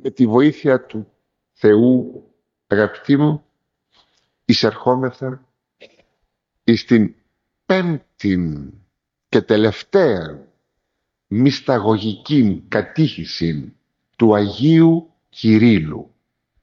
με τη βοήθεια του Θεού, αγαπητοί μου, εισερχόμεθα εις την πέμπτη και τελευταία μυσταγωγική κατήχηση του Αγίου Κυρίλλου.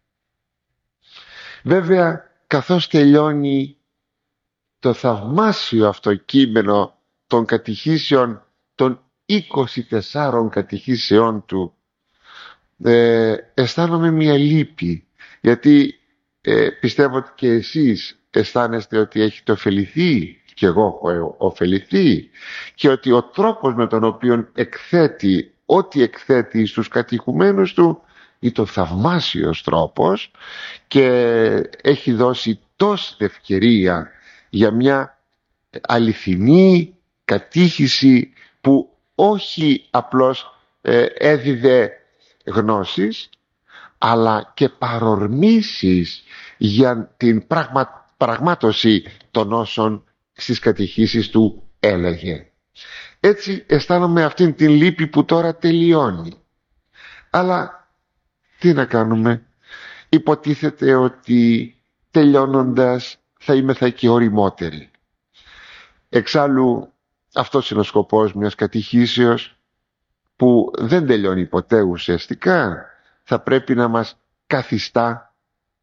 Βέβαια, καθώς τελειώνει το θαυμάσιο αυτό κείμενο των κατηχήσεων, των 24 κατηχήσεών του, αισθάνομαι μια λύπη, γιατί πιστεύω ότι και εσείς αισθάνεστε ότι έχετε ωφεληθεί και εγώ έχω ωφεληθεί, και ότι ο τρόπος με τον οποίο εκθέτει ό,τι εκθέτει στους κατηχουμένους του είναι το θαυμάσιος τρόπος και έχει δώσει τόση ευκαιρία για μια αληθινή κατήχηση που όχι απλώς έδιδε γνώσεις, αλλά και παρορμήσεις για την πραγμάτωση των όσων στις κατηχήσεις του έλεγε. Έτσι αισθάνομαι αυτήν την λύπη που τώρα τελειώνει. Αλλά τι να κάνουμε, υποτίθεται ότι τελειώνοντας θα είμεθα και ωριμότεροι. Εξάλλου αυτός είναι ο σκοπός μιας κατηχήσεως που δεν τελειώνει ποτέ ουσιαστικά. Θα πρέπει να μας καθιστά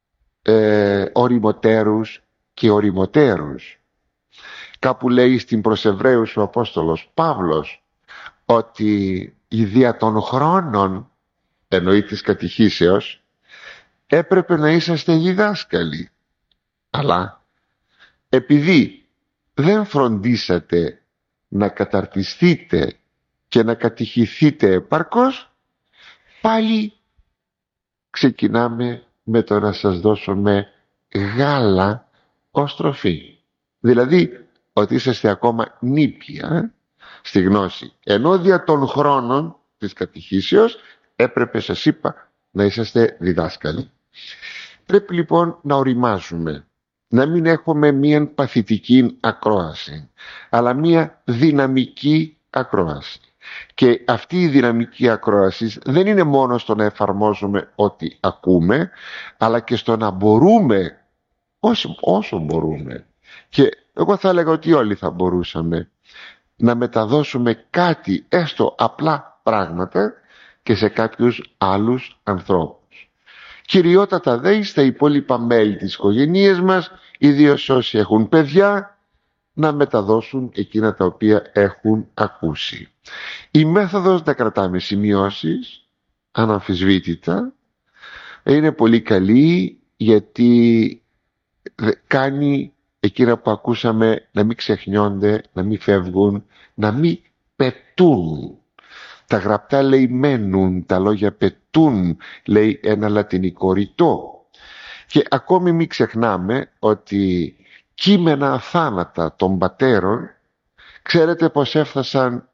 ωριμοτέρους και ωριμοτέρους. Κάπου λέει στην προς Εβραίους ο Απόστολος Παύλος ότι η δια των χρόνων, εννοεί της κατηχήσεως, έπρεπε να είσαστε διδάσκαλοι. Αλλά επειδή δεν φροντίσατε να καταρτιστείτε και να κατηχηθείτε επαρκώς, πάλι ξεκινάμε με το να σας δώσουμε γάλα ως τροφή. Δηλαδή ότι είσαστε ακόμα νήπια στη γνώση, ενώ δια των χρόνων της κατηχήσεως έπρεπε, σας είπα, να είσαστε διδάσκαλοι. Πρέπει λοιπόν να οριμάζουμε, να μην έχουμε μία παθητική ακρόαση, αλλά μία δυναμική ακρόαση. Και αυτή η δυναμική ακρόαση δεν είναι μόνο στο να εφαρμόζουμε ό,τι ακούμε, αλλά και στο να μπορούμε, όσο μπορούμε, και εγώ θα έλεγα ότι όλοι θα μπορούσαμε, να μεταδώσουμε κάτι, έστω απλά πράγματα, και σε κάποιους άλλους ανθρώπους. Κυριότατα δε στα υπόλοιπα μέλη της οικογένειας μας, ιδίως όσοι έχουν παιδιά, να μεταδώσουν εκείνα τα οποία έχουν ακούσει. Η μέθοδος να κρατάμε σημειώσεις, αναμφισβήτητα, είναι πολύ καλή, γιατί κάνει εκείνα που ακούσαμε να μην ξεχνιόνται, να μην φεύγουν, να μην πετούν. Τα γραπτά λέει μένουν, τα λόγια πετούν, λέει ένα λατινικό ρητό. Και ακόμη μην ξεχνάμε ότι κείμενα αθάνατα των πατέρων, ξέρετε πως έφτασαν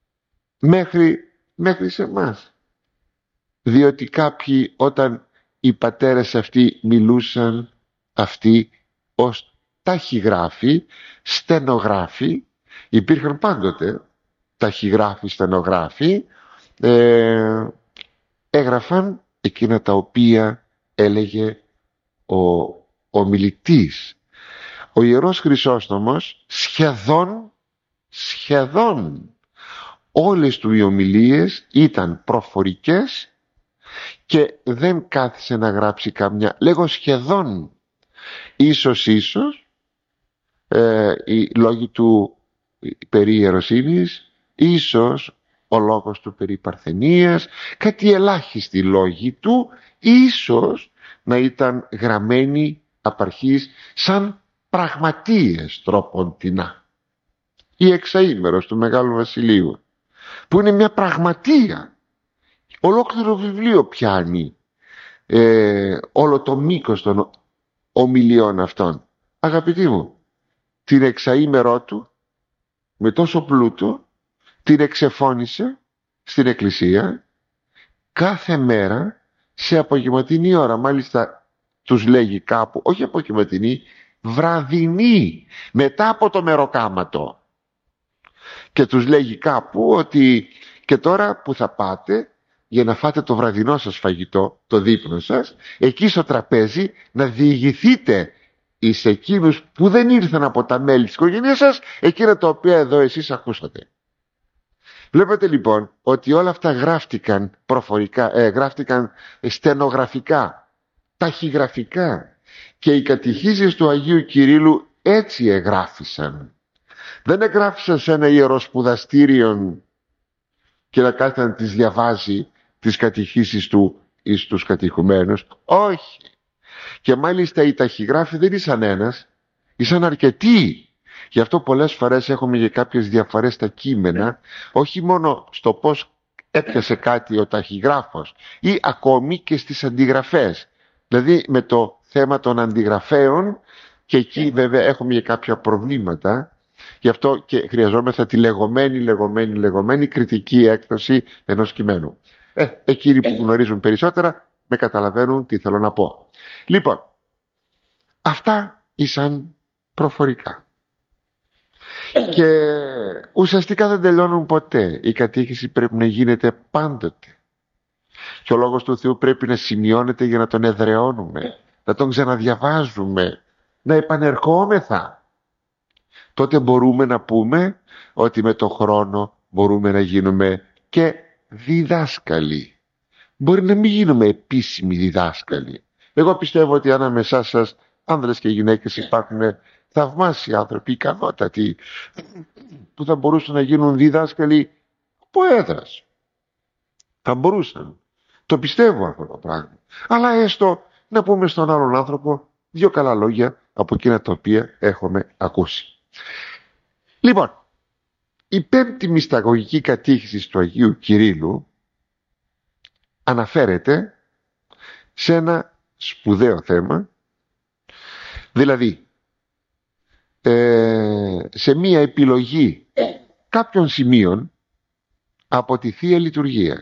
μέχρι σε εμάς. Διότι κάποιοι, όταν οι πατέρες αυτοί μιλούσαν, αυτοί ως ταχυγράφοι, στενογράφοι, υπήρχαν πάντοτε ταχυγράφοι, στενογράφοι, έγραφαν εκείνα τα οποία έλεγε ο μιλητής. Ο Ιερός Χρυσόστομος σχεδόν όλες του οι ομιλίες ήταν προφορικές και δεν κάθισε να γράψει καμιά. Λέγω σχεδόν, ίσως οι λόγοι του περί ιεροσύνης, ίσως ο λόγος του περί παρθενίας, κάτι ελάχιστοι λόγοι του, ίσως να ήταν γραμμένοι απ' αρχής σαν πραγματείες τρόποντινά. Η εξαήμερος του Μεγάλου Βασιλείου, που είναι μια πραγματεία, ολόκληρο βιβλίο πιάνει όλο το μήκος των ομιλιών αυτών. Αγαπητοί μου, την εξαήμερό του με τόσο πλούτο την εξεφώνησε στην εκκλησία κάθε μέρα σε απογευματινή ώρα. Μάλιστα τους λέγει κάπου, όχι απογευματινή, βραδινή, μετά από το μεροκάματο. Και τους λέγει κάπου ότι και τώρα που θα πάτε για να φάτε το βραδινό σας φαγητό, το δείπνο σας, εκεί στο τραπέζι να διηγηθείτε εις εκείνους που δεν ήρθαν από τα μέλη της οικογένειας σας, εκείνα τα οποία εδώ εσείς ακούσατε. Βλέπετε λοιπόν ότι όλα αυτά γράφτηκαν προφορικά, γράφτηκαν στενογραφικά, ταχυγραφικά, και οι κατηχήσεις του Αγίου Κυρίλλου έτσι εγγράφησαν. Δεν εγγράφησαν σε ένα ιεροσπουδαστήριο και να κάθεται να τις διαβάζει τις κατηχήσεις του εις τους κατηχουμένους. Όχι. Και μάλιστα οι ταχυγράφοι δεν ήσαν ένας, ήσαν αρκετοί. Γι' αυτό πολλές φορές έχουμε και κάποιες διαφορές στα κείμενα, όχι μόνο στο πώς έπιασε κάτι ο ταχυγράφος, ή ακόμη και στις αντιγραφές. Δηλαδή με το θέμα των αντιγραφέων, και εκεί βέβαια έχουμε και κάποια προβλήματα. Γι' αυτό και χρειαζόμεθα τη λεγόμενη κριτική έκδοση ενός κειμένου. Εκείνοι που γνωρίζουν περισσότερα με καταλαβαίνουν τι θέλω να πω. Λοιπόν, αυτά ήσαν προφορικά. Και ουσιαστικά δεν τελειώνουν ποτέ. Η κατήχηση πρέπει να γίνεται πάντοτε. Και ο Λόγος του Θεού πρέπει να σημειώνεται για να τον εδραιώνουμε, να τον ξαναδιαβάζουμε, να επανερχόμεθα. Τότε μπορούμε να πούμε ότι με το χρόνο μπορούμε να γίνουμε και διδάσκαλοι. Μπορεί να μην γίνουμε επίσημοι διδάσκαλοι. Εγώ πιστεύω ότι ανάμεσά σας, άνδρες και γυναίκες, υπάρχουν θαυμάσιοι άνθρωποι, ικανότατοι, που θα μπορούσαν να γίνουν διδάσκαλοι από έδρας. Θα μπορούσαν. Το πιστεύω αυτό το πράγμα. Αλλά έστω να πούμε στον άλλον άνθρωπο δύο καλά λόγια από εκείνα τα οποία έχουμε ακούσει. Λοιπόν, η πέμπτη μυσταγωγική κατήχηση του Αγίου Κυρίλλου αναφέρεται σε ένα σπουδαίο θέμα, δηλαδή σε μία επιλογή κάποιων σημείων από τη Θεία Λειτουργία.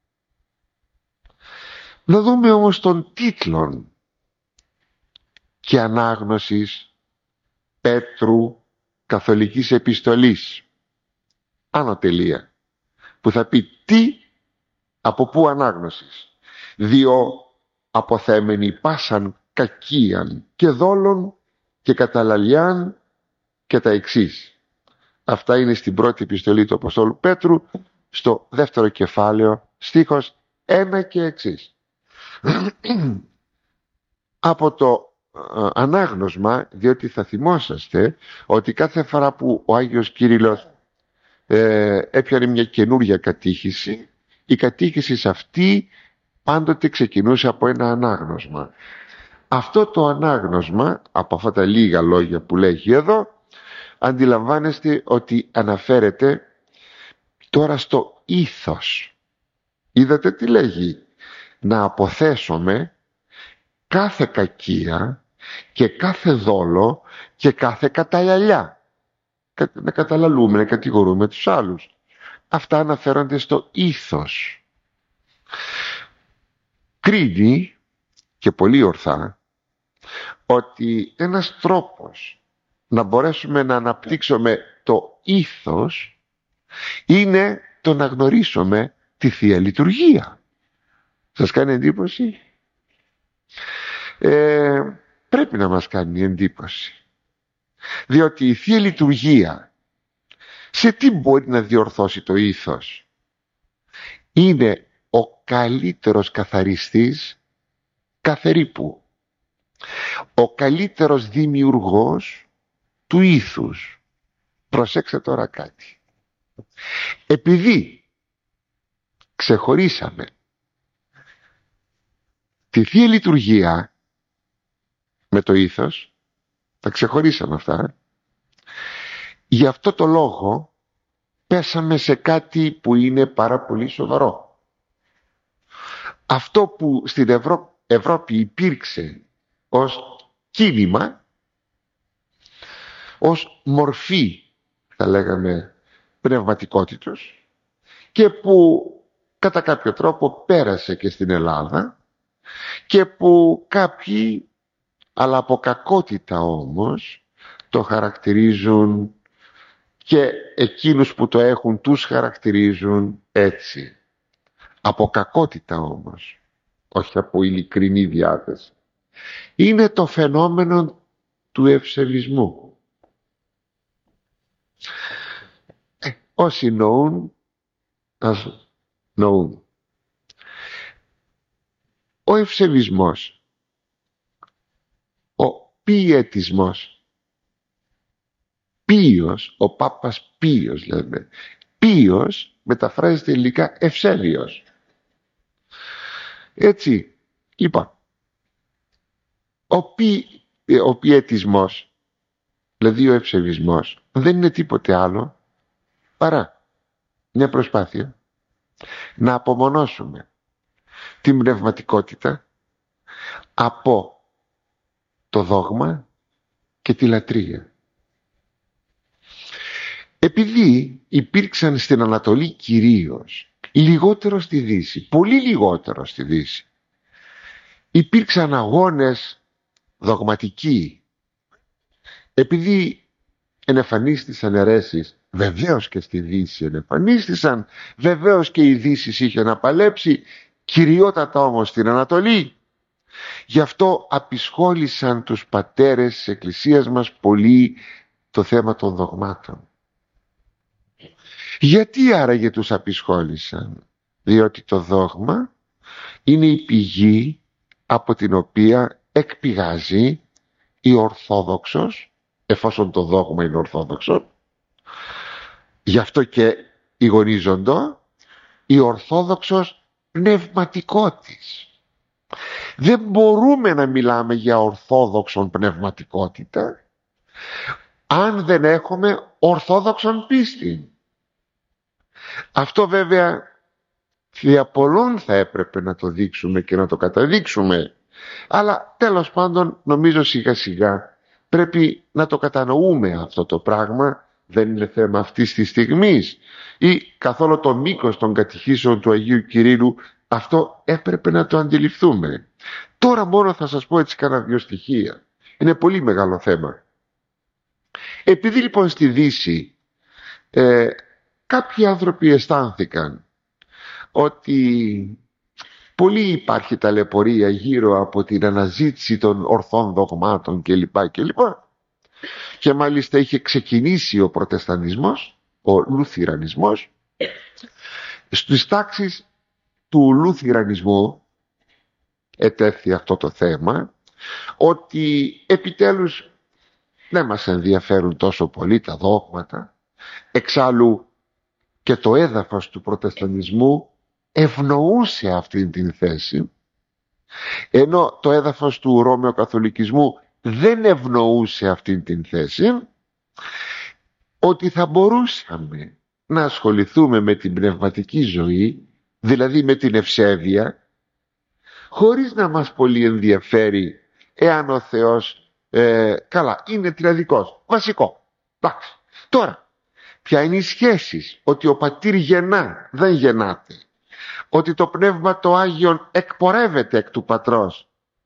Να δούμε όμως τον τίτλο και ανάγνωσης Πέτρου Καθολικής Επιστολής, άνω τελεία, που θα πει τι, από πού ανάγνωσης, διό αποθέμενοι πάσαν κακίαν και δόλων και καταλαλιάν και τα εξής. Αυτά είναι στην πρώτη επιστολή του Αποστόλου Πέτρου, στο δεύτερο κεφάλαιο, στίχος 1 και εξής. Από το ανάγνωσμα, διότι θα θυμόσαστε ότι κάθε φορά που ο Άγιος Κύριλλος έπιανε μια καινούρια κατήχηση, η κατήχηση αυτή πάντοτε ξεκινούσε από ένα ανάγνωσμα. Αυτό το ανάγνωσμα, από αυτά τα λίγα λόγια που λέγει εδώ, αντιλαμβάνεστε ότι αναφέρεται τώρα στο ήθος. Είδατε τι λέγει? Να αποθέσουμε κάθε κακία και κάθε δόλο και κάθε καταλαλιά. Να καταλαλούμε, να κατηγορούμε τους άλλους. Αυτά αναφέρονται στο ήθος. Κρίνει, και πολύ ορθά, ότι ένας τρόπος να μπορέσουμε να αναπτύξουμε το ήθος είναι το να γνωρίσουμε τη Θεία Λειτουργία. Σας κάνει εντύπωση? Πρέπει να μας κάνει εντύπωση. Διότι η Θεία Λειτουργία σε τι μπορεί να διορθώσει το ήθος? Είναι ο καλύτερος καθαριστής καθερίπου. Ο καλύτερος δημιουργός του ήθους. Προσέξτε τώρα κάτι. Επειδή ξεχωρίσαμε τη Θεία Λειτουργία με το ήθος, τα ξεχωρίσαμε αυτά, γι' αυτό το λόγο πέσαμε σε κάτι που είναι πάρα πολύ σοβαρό. Αυτό που στην Ευρώπη υπήρξε ως κίνημα, ως μορφή, θα λέγαμε, πνευματικότητος, και που κατά κάποιο τρόπο πέρασε και στην Ελλάδα, και που κάποιοι, αλλά από κακότητα όμως, το χαρακτηρίζουν, και εκείνους που το έχουν τους χαρακτηρίζουν έτσι. Από κακότητα όμως, όχι από ειλικρινή διάθεση. Είναι το φαινόμενο του ευσεβισμού. Όσοι νοούν, ας νοούν. Ο ευσεβισμός, ο πιετισμός, Πίος, ο Πάπας Πίος λέμε. Πίος μεταφράζεται ελληνικά ευσέβιος. Έτσι, λοιπόν, ο πιετισμός, δηλαδή ο ευσεβισμός, δεν είναι τίποτε άλλο παρά μια προσπάθεια να απομονώσουμε την πνευματικότητα από το δόγμα και τη λατρεία. Επειδή υπήρξαν στην Ανατολή κυρίως, λιγότερο στη Δύση, πολύ λιγότερο στη Δύση, υπήρξαν αγώνες δογματικοί, επειδή ενεφανίστησαν αιρέσεις, βεβαίως και στη Δύση ενεφανίστησαν, βεβαίως και η Δύση είχε να παλέψει, κυριότατα όμως στην Ανατολή. Γι' αυτό απεισχόλησαν τους πατέρες της Εκκλησίας μας πολύ το θέμα των δογμάτων. Γιατί άραγε τους απεισχόλησαν? Διότι το δόγμα είναι η πηγή από την οποία εκπηγάζει η Ορθόδοξος, εφόσον το δόγμα είναι Ορθόδοξο, γι' αυτό και εικονίζοντο, η Ορθόδοξος πνευματικότης. Δεν μπορούμε να μιλάμε για Ορθόδοξον πνευματικότητα αν δεν έχουμε Ορθόδοξον πίστη. Αυτό βέβαια δια πολλών θα έπρεπε να το δείξουμε και να το καταδείξουμε, αλλά τέλος πάντων νομίζω σιγά σιγά πρέπει να το κατανοούμε αυτό το πράγμα. Δεν είναι θέμα αυτής της στιγμής ή καθόλου το μήκος των κατηχήσεων του Αγίου Κυρίλλου, αυτό έπρεπε να το αντιληφθούμε. Τώρα μόνο θα σας πω έτσι κάνα δύο στοιχεία. Είναι πολύ μεγάλο θέμα. Επειδή λοιπόν στη Δύση κάποιοι άνθρωποι αισθάνθηκαν ότι πολύ υπάρχει ταλαιπωρία γύρω από την αναζήτηση των ορθών δογμάτων κλπ. Και μάλιστα είχε ξεκινήσει ο προτεσταντισμός, ο λουθυρανισμός. Στις τάξεις του λουθυρανισμού ετέθη αυτό το θέμα, ότι επιτέλους δεν μας ενδιαφέρουν τόσο πολύ τα δόγματα. Εξάλλου και το έδαφος του προτεσταντισμού ευνοούσε αυτήν την θέση, ενώ το έδαφος του Ρώμαιο Καθολικισμού δεν ευνοούσε αυτήν την θέση, ότι θα μπορούσαμε να ασχοληθούμε με την πνευματική ζωή, δηλαδή με την ευσέβεια, χωρίς να μας πολύ ενδιαφέρει εάν ο Θεός καλά είναι τριαδικός, βασικό. Εντάξει. Τώρα, ποια είναι η σχέση? Ότι ο πατήρ γεννά, δεν γεννάται. Ότι το Πνεύμα το Άγιον εκπορεύεται εκ του Πατρός,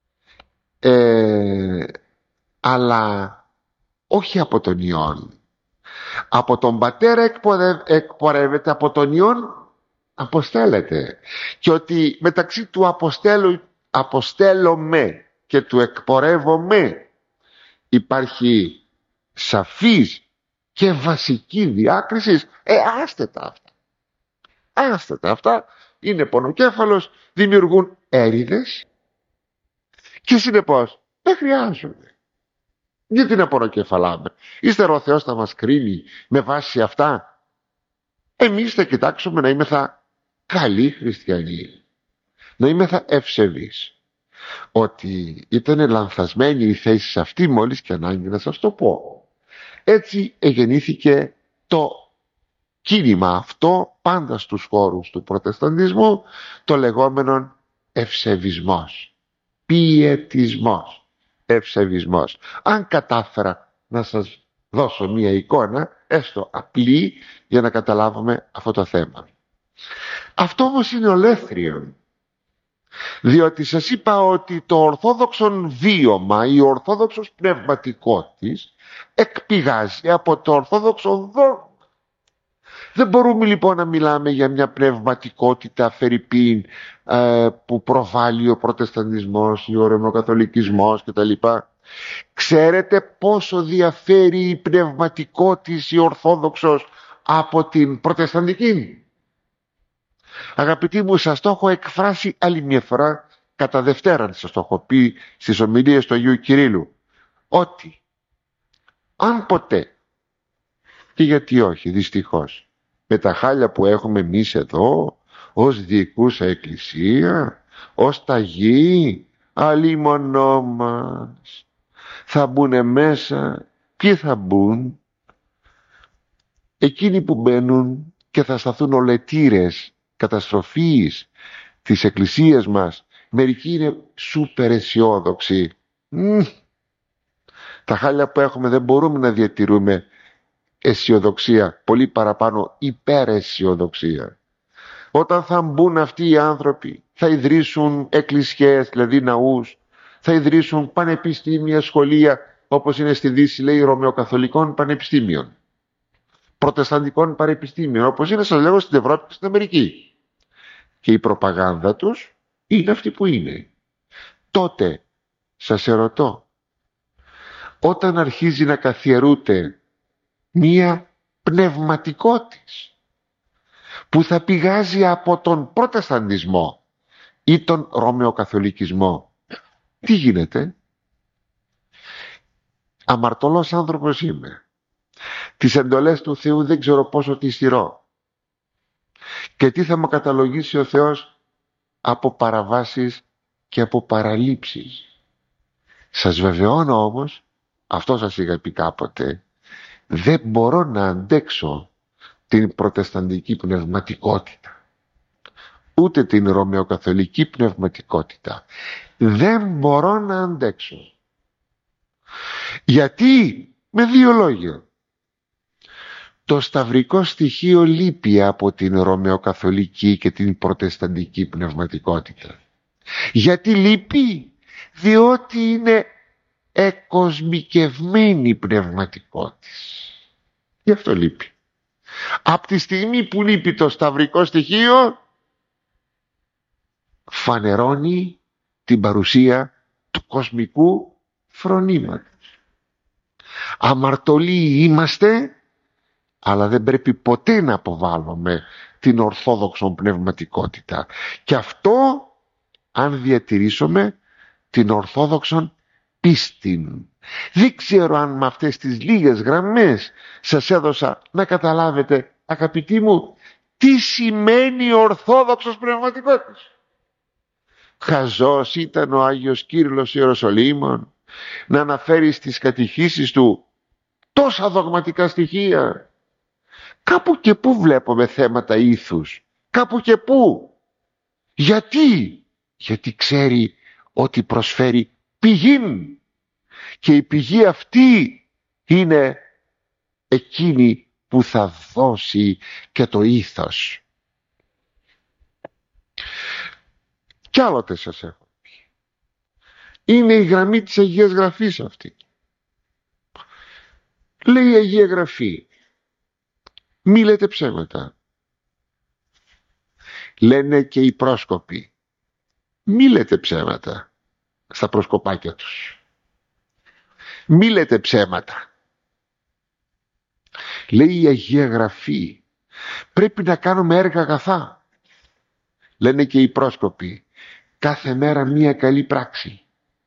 αλλά όχι από τον Υιόν. Από τον Πατέρα εκπορεύεται, από τον Υιόν αποστέλλεται. Και ότι μεταξύ του αποστέλλομαι και του εκπορεύομαι υπάρχει σαφής και βασική διάκριση. Άστετα αυτά, είναι πονοκέφαλος, δημιουργούν έρηδες και συνεπώς δεν χρειάζονται. Γιατί να πονοκεφαλάμε? Ύστερα ο Θεός θα μας κρίνει με βάση αυτά. Εμείς θα κοιτάξουμε να είμεθα καλοί χριστιανοί, να είμεθα ευσεβείς. Ότι ήταν λανθασμένη η θέση σε αυτή, μόλις και ανάγκη να σας το πω. Έτσι εγεννήθηκε το κίνημα αυτό πάντα στους χώρους του προτεσταντισμού, το λεγόμενο ευσεβισμός, πιετισμός, ευσεβισμός. Αν κατάφερα να σας δώσω μία εικόνα, έστω απλή, για να καταλάβουμε αυτό το θέμα. Αυτό όμως είναι ολέθριο, διότι σας είπα ότι το ορθόδοξον βίωμα ή ο ορθόδοξος πνευματικότης εκπηγάζει από το ορθόδοξο δόγμα. Δεν μπορούμε λοιπόν να μιλάμε για μια πνευματικότητα φερειπίν που προβάλλει ο προτεσταντισμός, ο ρωμαιοκαθολικισμός κτλ. Ξέρετε πόσο διαφέρει η πνευματικότης η ορθόδοξος από την προτεσταντική? Αγαπητοί μου, σας το έχω εκφράσει άλλη μια φορά, κατά Δευτέραν σας το έχω πει στις ομιλίες του Αγίου Κυρίλλου, ότι αν ποτέ, και γιατί όχι δυστυχώς, με τα χάλια που έχουμε εμείς εδώ ως διοικούσα εκκλησία, ως ταγί, αλίμονό μας, θα μπουνε μέσα. Ποιοι θα μπουν? Εκείνοι που μπαίνουν και θα σταθούν ολετήρες καταστροφής της εκκλησίας μας. Μερικοί είναι σούπερ αισιόδοξοι. Τα χάλια που έχουμε δεν μπορούμε να διατηρούμε αισιοδοξία, πολύ παραπάνω υπεραισιοδοξία. Όταν θα μπουν αυτοί οι άνθρωποι, θα ιδρύσουν εκκλησιές, δηλαδή ναούς, θα ιδρύσουν πανεπιστήμια, σχολεία, όπως είναι στη Δύση, λέει, ρωμαιοκαθολικών πανεπιστήμιων, προτεσταντικών πανεπιστήμιων, όπως είναι, σας λέγω, στην Ευρώπη και στην Αμερική. Και η προπαγάνδα τους είναι αυτή που είναι. Τότε, σας ερωτώ, όταν αρχίζει να καθιερούται μία πνευματικότης που θα πηγάζει από τον προτεσταντισμό ή τον ρωμαιοκαθολικισμό, τι γίνεται? Αμαρτωλός άνθρωπος είμαι. Τις εντολές του Θεού δεν ξέρω πόσο τις τηρώ. Και τι θα μου καταλογίσει ο Θεός? Από παραβάσεις και από παραλήψεις. Σας βεβαιώνω όμως, αυτό σας είχα πει κάποτε, δεν μπορώ να αντέξω την προτεσταντική πνευματικότητα, ούτε την ρωμαιοκαθολική πνευματικότητα. Δεν μπορώ να αντέξω. Γιατί? Με δύο λόγια. Το σταυρικό στοιχείο λείπει από την ρωμαιοκαθολική και την προτεσταντική πνευματικότητα. Γιατί λείπει? Διότι είναι εκοσμικευμένη πνευματικότης. Γι' αυτό λείπει. Από τη στιγμή που λείπει το σταυρικό στοιχείο, φανερώνει την παρουσία του κοσμικού φρονήματος. Αμαρτωλοί είμαστε, αλλά δεν πρέπει ποτέ να αποβάλλουμε την ορθόδοξο πνευματικότητα. Και αυτό αν διατηρήσουμε την ορθόδοξον πίστην. Δεν ξέρω αν με αυτές τις λίγες γραμμές σας έδωσα να καταλάβετε, αγαπητοί μου, τι σημαίνει ορθόδοξος πνευματικότητας. Χαζός ήταν ο Άγιος Κύριλος Ιεροσολύμων να αναφέρει στις κατηχήσεις του τόσα δογματικά στοιχεία. Κάπου και πού βλέπουμε θέματα ήθους, κάπου και πού. Γιατί? Γιατί ξέρει ότι προσφέρει πηγήν, και η πηγή αυτή είναι εκείνη που θα δώσει και το ήθος. Κι άλλοτε σας έχω πει, είναι η γραμμή της Αγίας Γραφής αυτή. Λέει η Αγία Γραφή, μη λέτε ψέματα. Λένε και οι πρόσκοποι, μη λέτε ψέματα στα προσκοπάκια τους. Μη λέτε ψέματα. Λέει η Αγία Γραφή, πρέπει να κάνουμε έργα αγαθά. Λένε και οι πρόσκοποι, κάθε μέρα μία καλή πράξη.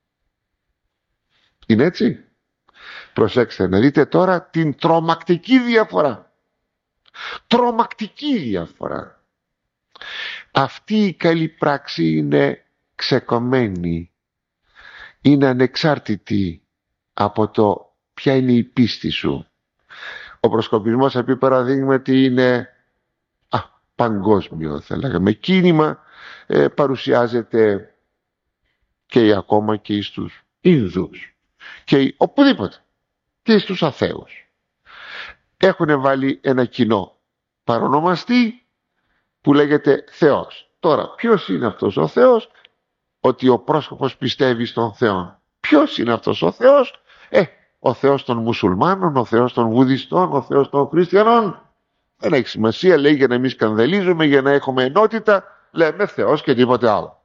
Είναι έτσι? Προσέξτε να δείτε τώρα την τρομακτική διαφορά. Τρομακτική διαφορά. Αυτή η καλή πράξη είναι ξεκομμένη, είναι ανεξάρτητη από το ποια είναι η πίστη σου. Ο προσκοπισμός, επί παραδείγματι, είναι παγκόσμιο, θα λέγαμε, κίνημα, παρουσιάζεται και ακόμα και στους Ινδούς και οπουδήποτε, και στους αθέους. Έχουν βάλει ένα κοινό παρονομαστή που λέγεται Θεός. Τώρα, ποιος είναι αυτός ο Θεός? Ότι ο πρόσκοπος πιστεύει στον Θεό. Ποιος είναι αυτός ο Θεός? Ο Θεός των μουσουλμάνων, ο Θεός των βουδιστών, ο Θεός των χριστιανών. Δεν έχει σημασία, λέει, για να μην σκανδαλίζουμε, για να έχουμε ενότητα, λέμε Θεός και τίποτε άλλο.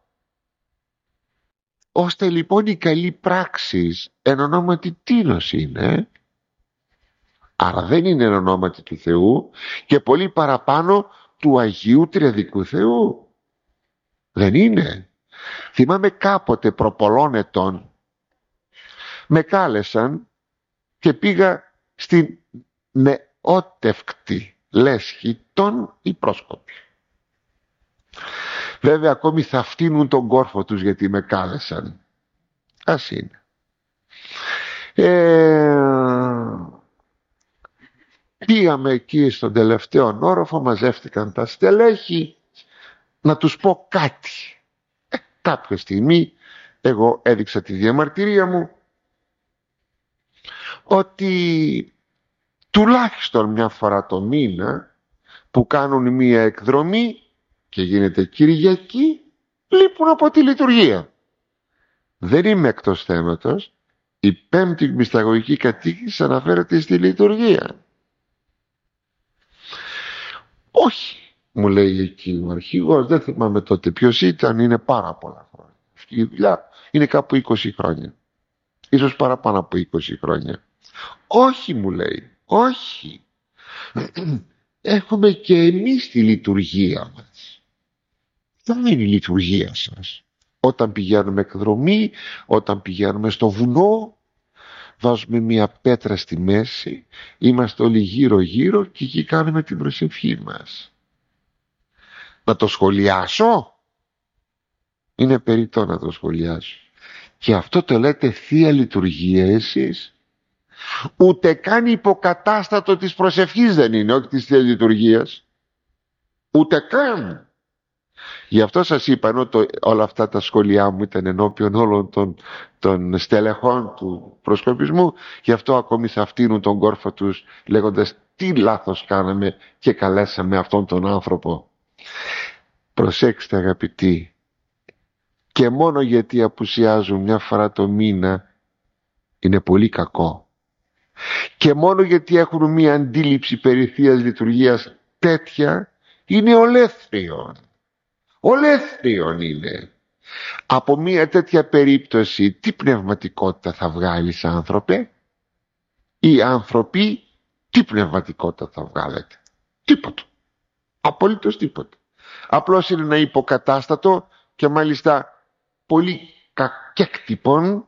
Ώστε λοιπόν η καλή πράξη εν ονόματι τίνος είναι, άρα δεν είναι εν ονόματι του Θεού και πολύ παραπάνω του Αγίου Τριαδικού Θεού. Δεν είναι. Θυμάμαι κάποτε προ πολλών ετών με κάλεσαν και πήγα στην νεότευκτη λέσχη των οι πρόσκοποι. Βέβαια ακόμη θα φτύνουν τον κόρφο τους γιατί με κάλεσαν. Ας είναι. Πήγαμε εκεί στον τελευταίο όροφο, μαζεύτηκαν τα στελέχη, να τους πω κάτι. Κάποια στιγμή εγώ έδειξα τη διαμαρτυρία μου ότι τουλάχιστον μια φορά το μήνα που κάνουν μια εκδρομή και γίνεται Κυριακή, λείπουν από τη λειτουργία. Δεν είμαι εκτός θέματος. Η πέμπτη μυσταγωγική κατοίκηση αναφέρεται στη λειτουργία. Όχι, μου λέει εκεί ο αρχηγός, δεν θυμάμαι τότε ποιος ήταν, είναι πάρα πολλά χρόνια. Αυτή η δουλειά είναι κάπου 20 χρόνια. Ίσως παραπάνω από 20 χρόνια. Όχι, μου λέει, όχι. Έχουμε και εμείς τη λειτουργία μας. Δεν είναι η λειτουργία σας. Όταν πηγαίνουμε εκδρομή, όταν πηγαίνουμε στο βουνό, βάζουμε μια πέτρα στη μέση, είμαστε όλοι γύρω γύρω και εκεί κάνουμε την προσευχή μας. Να το σχολιάσω? Είναι περιττό να το σχολιάσω. Και αυτό το λέτε Θεία Λειτουργία εσείς? Ούτε καν υποκατάστατο της προσευχής δεν είναι, όχι της Θείας Λειτουργίας. Ούτε καν. Γι' αυτό σας είπα, ενώ όλα αυτά τα σχόλιά μου ήταν ενώπιον όλων των στελεχών του προσκοπισμού, γι' αυτό ακόμη θα φτύνουν τον κόρφο τους λέγοντας τι λάθος κάναμε και καλέσαμε αυτόν τον άνθρωπο. Προσέξτε αγαπητοί, και μόνο γιατί απουσιάζουν μια φορά το μήνα είναι πολύ κακό. Και μόνο γιατί έχουν μια αντίληψη περί Θείας Λειτουργίας τέτοια είναι ολέθριον. Ολέθριον είναι. Από μια τέτοια περίπτωση τι πνευματικότητα θα βγάλεις, άνθρωπε? Οι άνθρωποι τι πνευματικότητα θα βγάλετε? Τίποτα. Απολύτως τίποτα. Απλώς είναι ένα υποκατάστατο και μάλιστα πολύ κακέκτυπον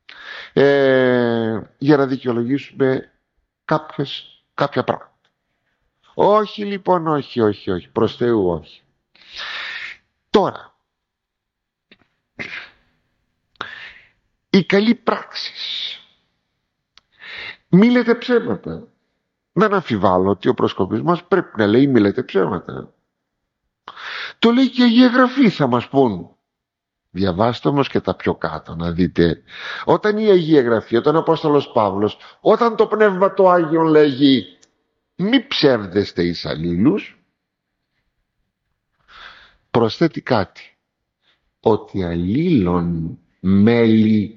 για να δικαιολογήσουμε κάποια πράγματα. Όχι λοιπόν, όχι, προς Θεού όχι. Τώρα, η καλή πράξη. Μη λέτε ψέματα. Δεν αμφιβάλλω ότι ο προσκοπισμός πρέπει να λέει μη λέτε ψέματα. Το λέει και η Αγία Γραφή, θα μας πούν. Διαβάστε όμως και τα πιο κάτω να δείτε. Όταν η Αγία Γραφή, όταν ο Απόστολος Παύλος, όταν το Πνεύμα το Άγιον λέγει μη ψεύδεστε εις αλλήλους, προσθέτει κάτι. Ότι αλλήλων μέλη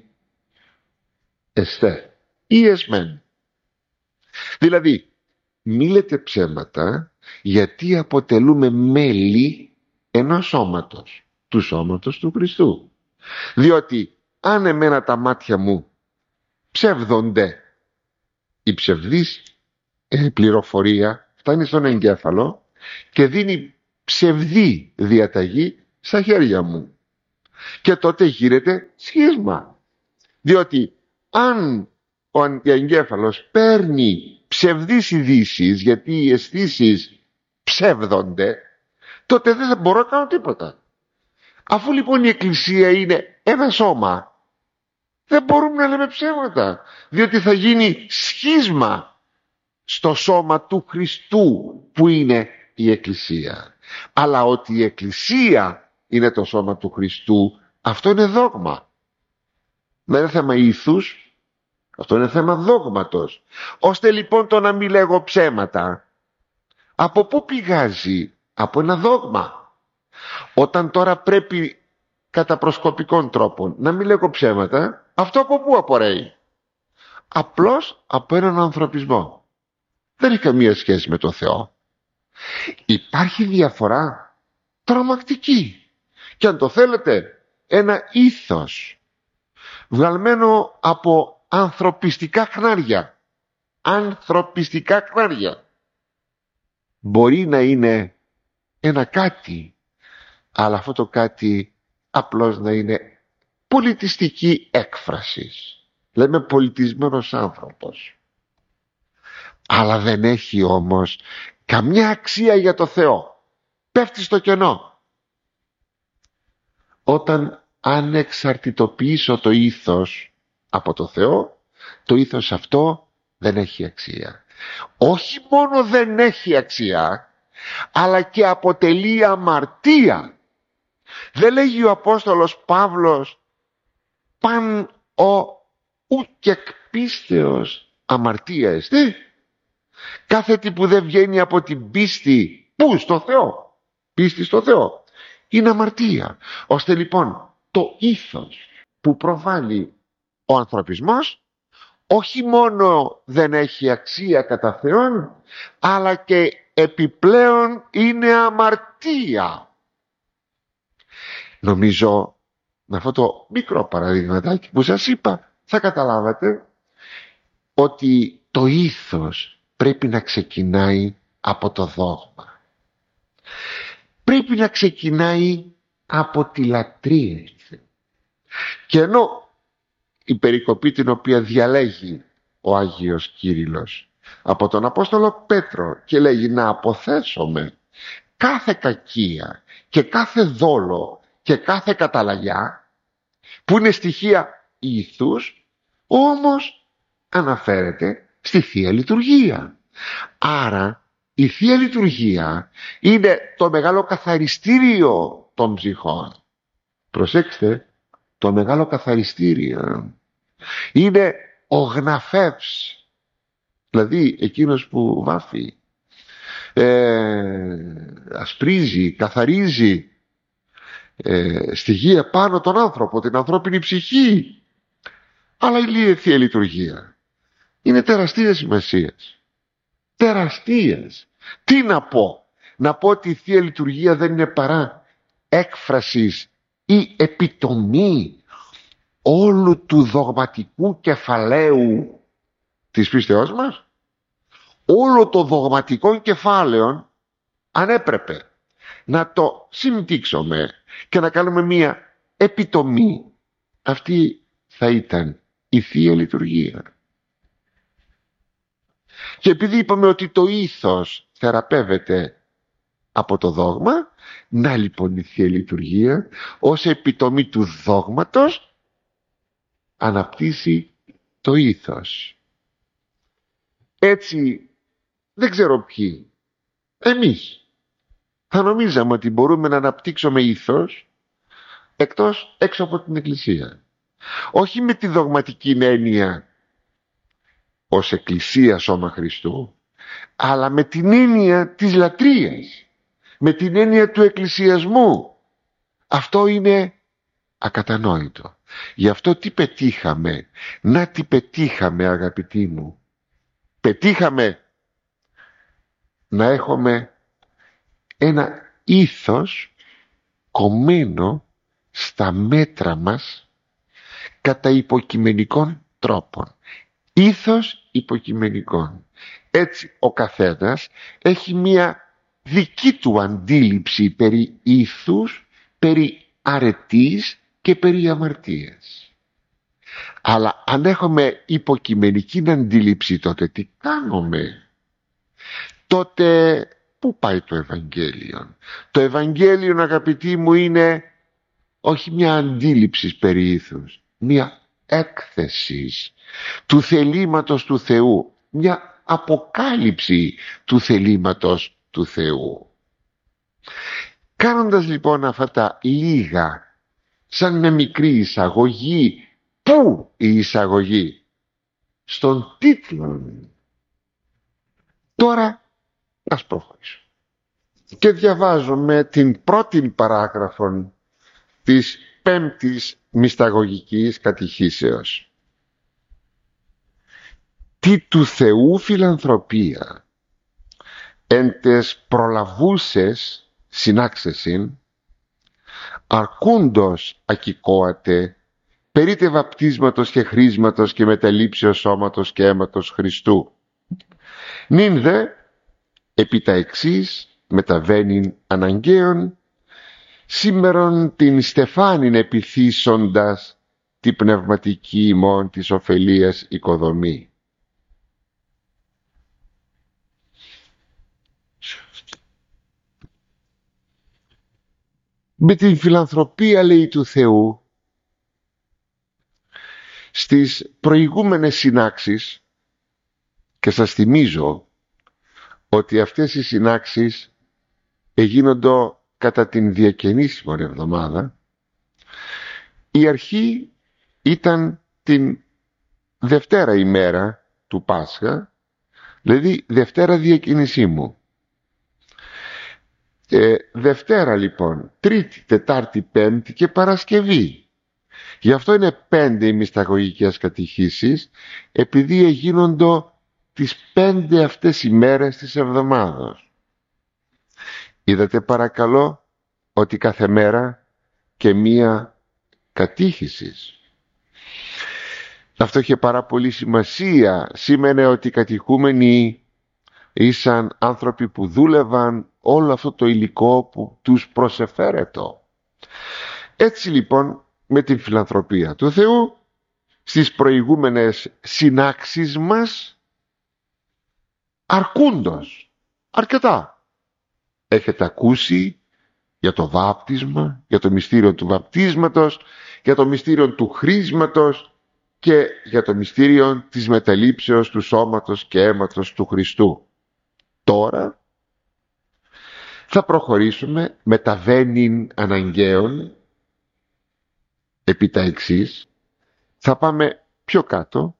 εστέ ή εσμέν. Δηλαδή, μη λέτε ψέματα γιατί αποτελούμε μέλη ενός σώματος. Του σώματος του Χριστού. Διότι αν εμένα τα μάτια μου ψεύδονται, η ψευδής πληροφορία φτάνει στον εγκέφαλο και δίνει ψευδή διαταγή στα χέρια μου. Και τότε γίνεται σχίσμα. Διότι αν ο εγκέφαλος παίρνει ψευδείς ειδήσεις, γιατί οι αισθήσεις ψεύδονται, τότε δεν θα μπορώ να κάνω τίποτα. Αφού λοιπόν η Εκκλησία είναι ένα σώμα, δεν μπορούμε να λέμε ψέματα, διότι θα γίνει σχίσμα στο σώμα του Χριστού που είναι η Εκκλησία. Αλλά ότι η Εκκλησία είναι το σώμα του Χριστού, αυτό είναι δόγμα. Δεν είναι θέμα ήθους, αυτό είναι θέμα δόγματος. Ώστε λοιπόν το να μην λέγω ψέματα, από πού πηγάζει? Από ένα δόγμα. Όταν τώρα πρέπει κατά προσκοπικών τρόπων να μην λέγω ψέματα, αυτό από πού απορρέει? Απλώς από έναν ανθρωπισμό. Δεν έχει καμία σχέση με τον Θεό. Υπάρχει διαφορά τρομακτική και αν το θέλετε ένα ήθος βγαλμένο από ανθρωπιστικά χνάρια. Ανθρωπιστικά χνάρια. Μπορεί να είναι ένα κάτι, αλλά αυτό το κάτι απλώς να είναι πολιτιστική έκφραση. Λέμε πολιτισμένος άνθρωπος. Αλλά δεν έχει όμως καμιά αξία για το Θεό. Πέφτει στο κενό. Όταν ανεξαρτητοποιήσω το ήθος από το Θεό, το ήθος αυτό δεν έχει αξία. Όχι μόνο δεν έχει αξία, αλλά και αποτελεί αμαρτία. Δεν λέγει ο Απόστολος Παύλος παν ο ουκ εκπίστεως αμαρτία εστί. Κάθε τι που δεν βγαίνει από την πίστη, πού? Στο Θεό. Πίστη στο Θεό είναι αμαρτία. Ώστε λοιπόν το ήθος που προβάλλει ο ανθρωπισμός όχι μόνο δεν έχει αξία κατά Θεόν, αλλά και επιπλέον είναι αμαρτία. Νομίζω με αυτό το μικρό παραδειγματάκι που σας είπα θα καταλάβατε ότι το ήθος πρέπει να ξεκινάει από το δόγμα. Πρέπει να ξεκινάει από τη λατρεία. Και ενώ η περικοπή την οποία διαλέγει ο Άγιος Κύριλλος από τον Απόστολο Πέτρο και λέγει να αποθέσουμε κάθε κακία και κάθε δόλο και κάθε καταλαγιά που είναι στοιχεία ήθους, όμως αναφέρεται στη Θεία Λειτουργία. Άρα η Θεία Λειτουργία είναι το μεγάλο καθαριστήριο των ψυχών. Προσέξτε, το μεγάλο καθαριστήριο είναι ο γναφεύς, δηλαδή εκείνος που βάφει, ασπρίζει, καθαρίζει, στοιχεία πάνω τον άνθρωπο, την ανθρώπινη ψυχή. Αλλά η Θεία Λειτουργία είναι τεραστίας σημασίας. Τεραστίας. Τι να πω? Να πω ότι η Θεία Λειτουργία δεν είναι παρά έκφρασης ή επιτομή όλου του δογματικού κεφαλαίου της πίστεώς μας. Όλο το δογματικό κεφάλαιο, αν έπρεπε να το συμπτύξουμε και να κάνουμε μία επιτομή, αυτή θα ήταν η Θεία Λειτουργία. Και επειδή είπαμε ότι το ήθος θεραπεύεται από το δόγμα, να λοιπόν η Θεία Λειτουργία ως επιτομή του δόγματος αναπτύσσει το ήθος. Έτσι δεν ξέρω ποιοι, εμείς θα νομίζαμε ότι μπορούμε να αναπτύξουμε ήθος εκτός έξω από την Εκκλησία. Όχι με τη δογματική έννοια ως Εκκλησία σώμα Χριστού, αλλά με την έννοια της λατρείας, με την έννοια του εκκλησιασμού. Αυτό είναι ακατανόητο. Γι' αυτό τι πετύχαμε? Να τι πετύχαμε, αγαπητοί μου? Πετύχαμε να έχουμε ένα ήθος κομμένο στα μέτρα μας κατά υποκειμενικών τρόπων. Ήθος υποκειμενικών. Έτσι ο καθένας έχει μία δική του αντίληψη περί ήθους, περί αρετής και περί αμαρτίας. Αλλά αν έχουμε υποκειμενική αντίληψη, τότε τι κάνουμε? Τότε πού πάει το Ευαγγέλιο? Το Ευαγγέλιο, αγαπητοί μου, είναι όχι μια αντίληψη περί ήθους, μια έκθεση του θελήματος του Θεού, μια αποκάλυψη του θελήματος του Θεού. Κάνοντας λοιπόν αυτά τα λίγα, σαν μια μικρή εισαγωγή, πού η εισαγωγή? Στον τίτλο. Τώρα ας προχωρήσω. Και διαβάζουμε την πρώτη παράγραφο της πέμπτης μυσταγωγικής κατηχήσεως. Τι του Θεού φιλανθρωπία εν τες προλαβούσες συνάξεσιν, αρκούντος ακικόατε, περίτε βαπτίσματος και χρήσματος και μεταλήψεως σώματος και αίματος Χριστού. Νυν δε επί τα εξής μεταβαίνειν αναγκαίων, σήμερον την στεφάνιν επιθύσοντας τη πνευματική ημών της ωφελίας οικοδομή. Με την φιλανθρωπία, λέει, του Θεού, στις προηγούμενες συνάξεις, και σας θυμίζω ότι αυτές οι συνάξεις εγίνοντο κατά την διακαινήσιμον εβδομάδα, η αρχή ήταν την Δευτέρα ημέρα του Πάσχα, δηλαδή Δευτέρα Διακαινησίμου. Δευτέρα λοιπόν, Τρίτη, Τετάρτη, Πέμπτη και Παρασκευή. Γι' αυτό είναι 5 οι μυσταγωγικές κατηχήσεις, επειδή εγίνοντο τις 5 αυτές ημέρες της εβδομάδος. Είδατε παρακαλώ ότι κάθε μέρα και μία κατήχησης. Αυτό είχε πάρα πολύ σημασία. Σήμαινε ότι οι κατηχούμενοι ήσαν άνθρωποι που δούλευαν όλο αυτό το υλικό που τους προσεφέρετο. Έτσι λοιπόν, με την φιλανθρωπία του Θεού, στις προηγούμενες συνάξεις μας, αρκούντος αρκετά έχετε ακούσει για το βάπτισμα, για το μυστήριο του βαπτίσματος, για το μυστήριο του χρήσματος και για το μυστήριο της μεταλήψεως του σώματος και αίματος του Χριστού. Τώρα θα προχωρήσουμε μεταβαίνειν αναγκαίων επί τα εξής. Θα πάμε πιο κάτω.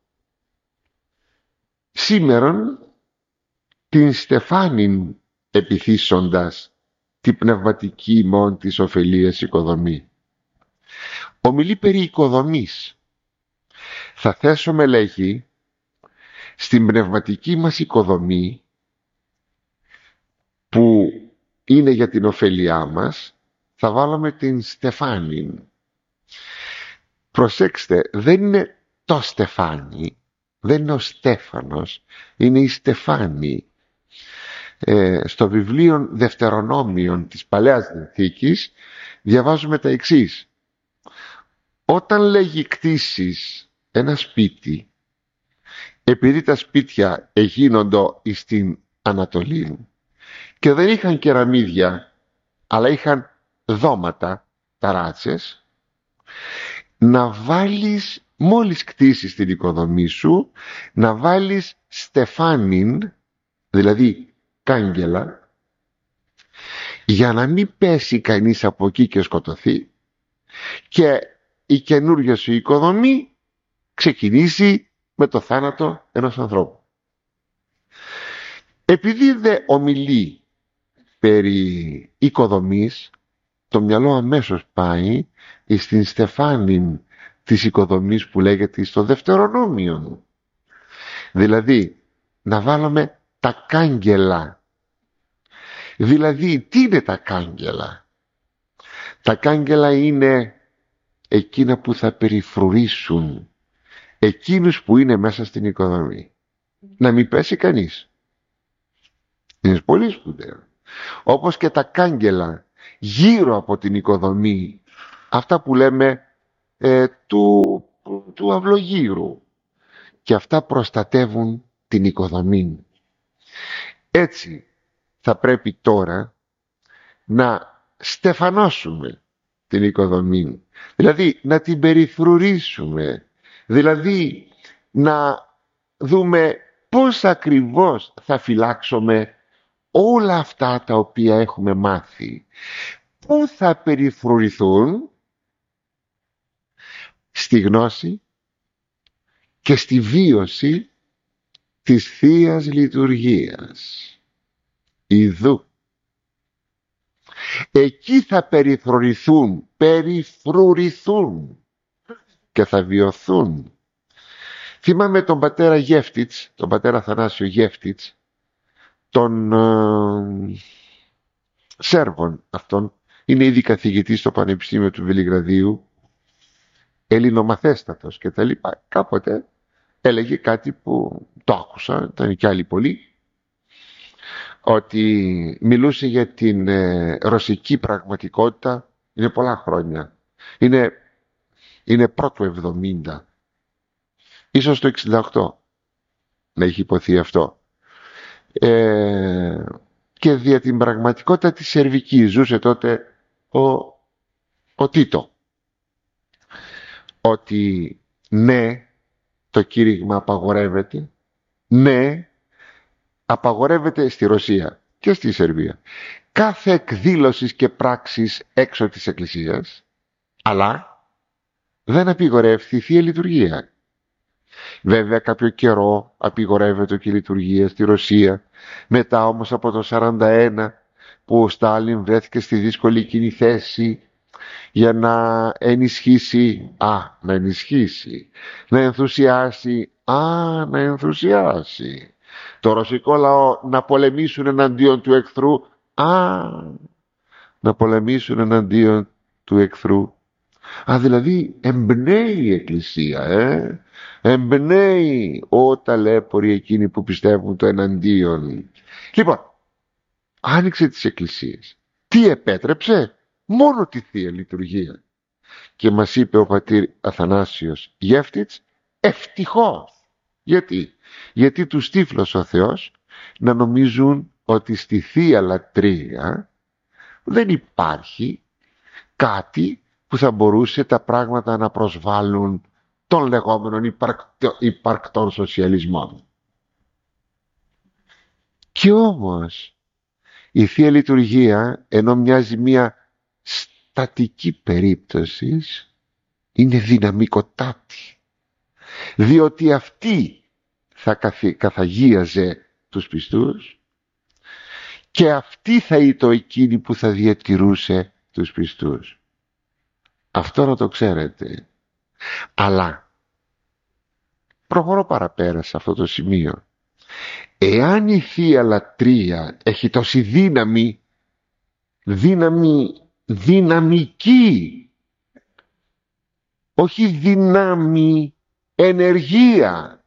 Σήμερον την στεφάνιν επιθύσοντας τη πνευματική ημών της ωφελίας οικοδομή. Ομιλεί περί οικοδομής. Θα θέσουμε, λέγει, στην πνευματική μας οικοδομή, που είναι για την ωφελιά μας, θα βάλουμε την στεφάνιν. Προσέξτε, δεν είναι το στεφάνι, δεν είναι ο Στέφανος, είναι η Στεφάνη. Στο βιβλίο Δευτερονόμιον της Παλαιάς Διαθήκης διαβάζουμε τα εξής. Όταν λέγει κτίσεις ένα σπίτι, επειδή τα σπίτια εγίνοντο εις την Ανατολή και δεν είχαν κεραμίδια αλλά είχαν δώματα, ταράτσες, να βάλεις, μόλις κτίσεις την οικοδομή σου, να βάλεις στεφάνιν, δηλαδή κάγκελα, για να μην πέσει κανείς από εκεί και σκοτωθεί και η καινούργια σου οικοδομή ξεκινήσει με το θάνατο ενός ανθρώπου. Επειδή δε ομιλεί περί οικοδομής, το μυαλό αμέσως πάει στην στεφάνιν της οικοδομής που λέγεται στο Δευτερονόμιο. Δηλαδή να βάλουμε τα κάγκελα. Δηλαδή τι είναι τα κάγκελα? Τα κάγκελα είναι εκείνα που θα περιφρουρήσουν εκείνους που είναι μέσα στην οικοδομή. Να μην πέσει κανείς. Είναι πολύ σπουδαίο. Όπως και τα κάγκελα γύρω από την οικοδομή, αυτά που λέμε του αυλογύρου, και αυτά προστατεύουν την οικοδομή. Έτσι θα πρέπει τώρα να στεφανώσουμε την οικοδομή, δηλαδή να την περιφρουρήσουμε, δηλαδή να δούμε πώς ακριβώς θα φυλάξουμε όλα αυτά τα οποία έχουμε μάθει. Πού θα περιφρουρηθούν? Στη γνώση και στη βίωση της Θείας Λειτουργίας. Ιδού. Εκεί θα περιφρουρηθούν και θα βιωθούν. Θυμάμαι τον πατέρα Γεύτιτς, τον πατέρα Θανάσιο Γεύτιτς, των Σέρβων αυτών. Είναι ήδη καθηγητής στο Πανεπιστήμιο του Βελιγραδίου, ελληνομαθέστατος και τα λοιπά. Κάποτε έλεγε κάτι που το άκουσα, ήταν και άλλοι πολλοί, ότι μιλούσε για την ρωσική πραγματικότητα. Είναι πολλά χρόνια. Είναι πρώτο 70. Ίσως το 68 να έχει υποθεί αυτό. Και δια την πραγματικότητα της Σερβικής ζούσε τότε ο Τίτο. Ότι ναι, το κήρυγμα απαγορεύεται. Ναι, απαγορεύεται στη Ρωσία και στη Σερβία κάθε εκδήλωση και πράξης έξω της Εκκλησίας, αλλά δεν απαγορεύεται η Θεία Λειτουργία. Βέβαια κάποιο καιρό απαγορεύεται και η λειτουργία στη Ρωσία, μετά όμως από το 1941 που ο Στάλιν βρέθηκε στη δύσκολη εκείνη θέση για να ενισχύσει, να ενθουσιάσει το ρωσικό λαό να πολεμήσουν εναντίον του εχθρού, δηλαδή εμπνέει η Εκκλησία, εμπνέει ταλέποροι εκείνοι που πιστεύουν το εναντίον. Λοιπόν, άνοιξε τις εκκλησίες. Τι επέτρεψε? Μόνο τη Θεία Λειτουργία. Και μας είπε ο πατήρ Αθανάσιος Γεύτιτς, ευτυχώς. Γιατί τους τύφλωσε ο Θεός να νομίζουν ότι στη Θεία Λατρεία δεν υπάρχει κάτι που θα μπορούσε τα πράγματα να προσβάλλουν των λεγόμενων υπαρκτών σοσιαλισμών. Και όμως η Θεία Λειτουργία, ενώ μοιάζει μια στατική περίπτωση, είναι δυναμικοτάτη, διότι αυτή θα καθαγίαζε τους πιστούς και αυτή θα ήταν εκείνη που θα διατηρούσε τους πιστούς. Αυτό να το ξέρετε. Αλλά προχωρώ παραπέρα σε αυτό το σημείο. Εάν η Θεία Λατρεία έχει τόση δυναμική, όχι δυνάμει, ενεργεία,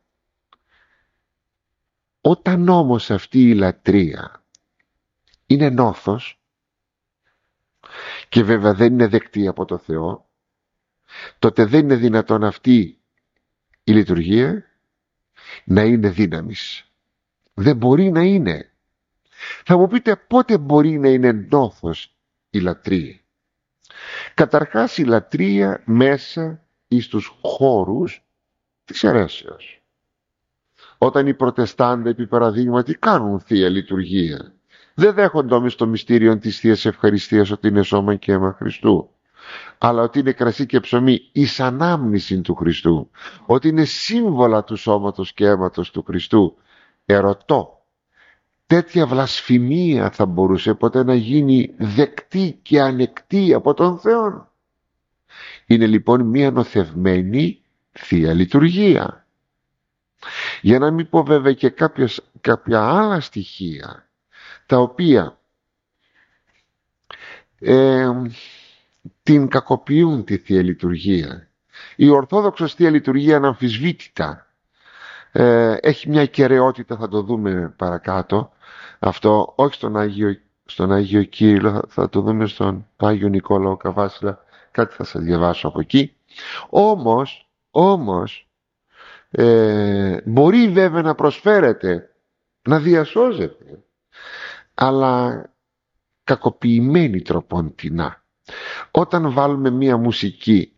όταν όμως αυτή η λατρεία είναι νόθος και βέβαια δεν είναι δεκτή από το Θεό, τότε δεν είναι δυνατόν αυτή η λειτουργία να είναι δύναμης. Δεν μπορεί να είναι. Θα μου πείτε πότε μπορεί να είναι νόθος η λατρεία? Καταρχάς η λατρεία μέσα εις τους χώρους της αιρέσεως. Όταν οι Προτεστάντες επί παραδείγματι κάνουν Θεία Λειτουργία, δεν δέχονται όμως το μυστήριο της Θείας Ευχαριστίας ότι είναι σώμα και αίμα Χριστού, αλλά ότι είναι κρασί και ψωμί εις ανάμνηση του Χριστού, ότι είναι σύμβολα του σώματος και αίματος του Χριστού. Ερωτώ, τέτοια βλασφημία θα μπορούσε ποτέ να γίνει δεκτή και ανεκτή από τον Θεό? Είναι λοιπόν μία νοθευμένη Θεία Λειτουργία. Για να μην πω βέβαια και κάποια άλλα στοιχεία τα οποία την κακοποιούν τη Θεία Λειτουργία. Η Ορθόδοξος Θεία Λειτουργία αναμφισβήτητα έχει μια κεραιότητα, θα το δούμε παρακάτω αυτό, όχι στον Άγιο Κύριλλο, θα το δούμε στον Άγιο Νικόλαο Καβάσιλα, κάτι θα σας διαβάσω από εκεί. Όμως μπορεί βέβαια να προσφέρεται, να διασώζεται, αλλά κακοποιημένη τροποντινά. Όταν βάλουμε μία μουσική,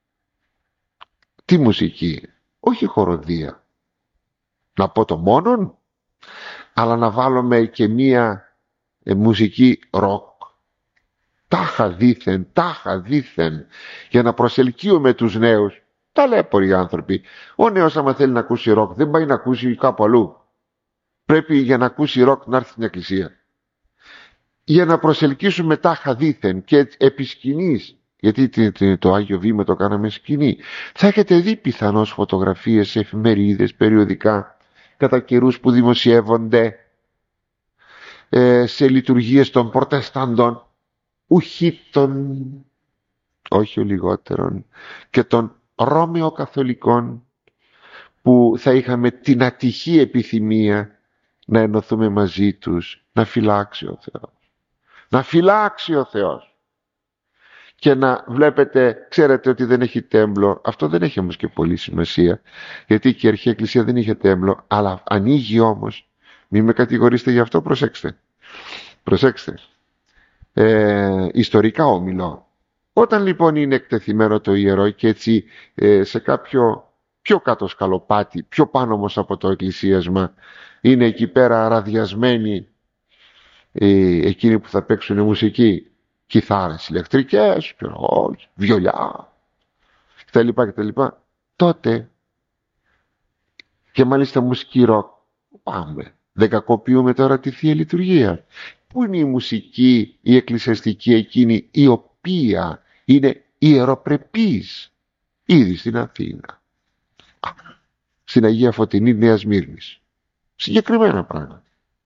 τι μουσική? Όχι χοροδία, να πω το μόνον, αλλά να βάλουμε και μία μουσική ροκ, τάχα δήθεν, για να προσελκύουμε τους νέους. Ταλέποροι άνθρωποι. Ο νέος άμα θέλει να ακούσει ροκ δεν πάει να ακούσει κάπου αλλού. Πρέπει για να ακούσει ροκ να έρθει στην εκκλησία. Για να προσελκύσουμε τάχα δήθεν και επί σκηνής, γιατί το Άγιο Βήμα το κάναμε σκηνή, θα έχετε δει πιθανώς φωτογραφίες σε εφημερίδες, περιοδικά, κατά καιρούς που δημοσιεύονται, σε λειτουργίες των προτεσταντών, ουχή των, όχι ο λιγότερων, και των Ρώμαιο καθολικών, που θα είχαμε την ατυχή επιθυμία να ενωθούμε μαζί τους, να φυλάξει ο Θεός. Να φυλάξει ο Θεός. Και να βλέπετε, ξέρετε ότι δεν έχει τέμπλο. Αυτό δεν έχει όμως και πολύ σημασία, γιατί και η Αρχαία Εκκλησία δεν είχε τέμπλο, αλλά ανοίγει όμως. Μην με κατηγορήσετε γι' αυτό, προσέξτε. Προσέξτε. Ιστορικά ομιλώ. Όταν λοιπόν είναι εκτεθειμένο το ιερό και έτσι σε κάποιο πιο κάτω σκαλοπάτι, πιο πάνω όμως από το εκκλησίασμα, είναι εκεί πέρα ραδιασμένοι εκείνοι που θα παίξουν μουσική, κιθάρες ηλεκτρικές, βιολιά κτλ. Τότε, και μάλιστα μουσική ροκ, πάμε. Δεν κακοποιούμε τώρα τη Θεία Λειτουργία. Πού είναι η μουσική, η εκκλησιαστική εκείνη, η οποία είναι ιεροπρεπής, ήδη στην Αθήνα, στην Αγία Φωτεινή Νέα Σμύρνης. Συγκεκριμένα πράγματα.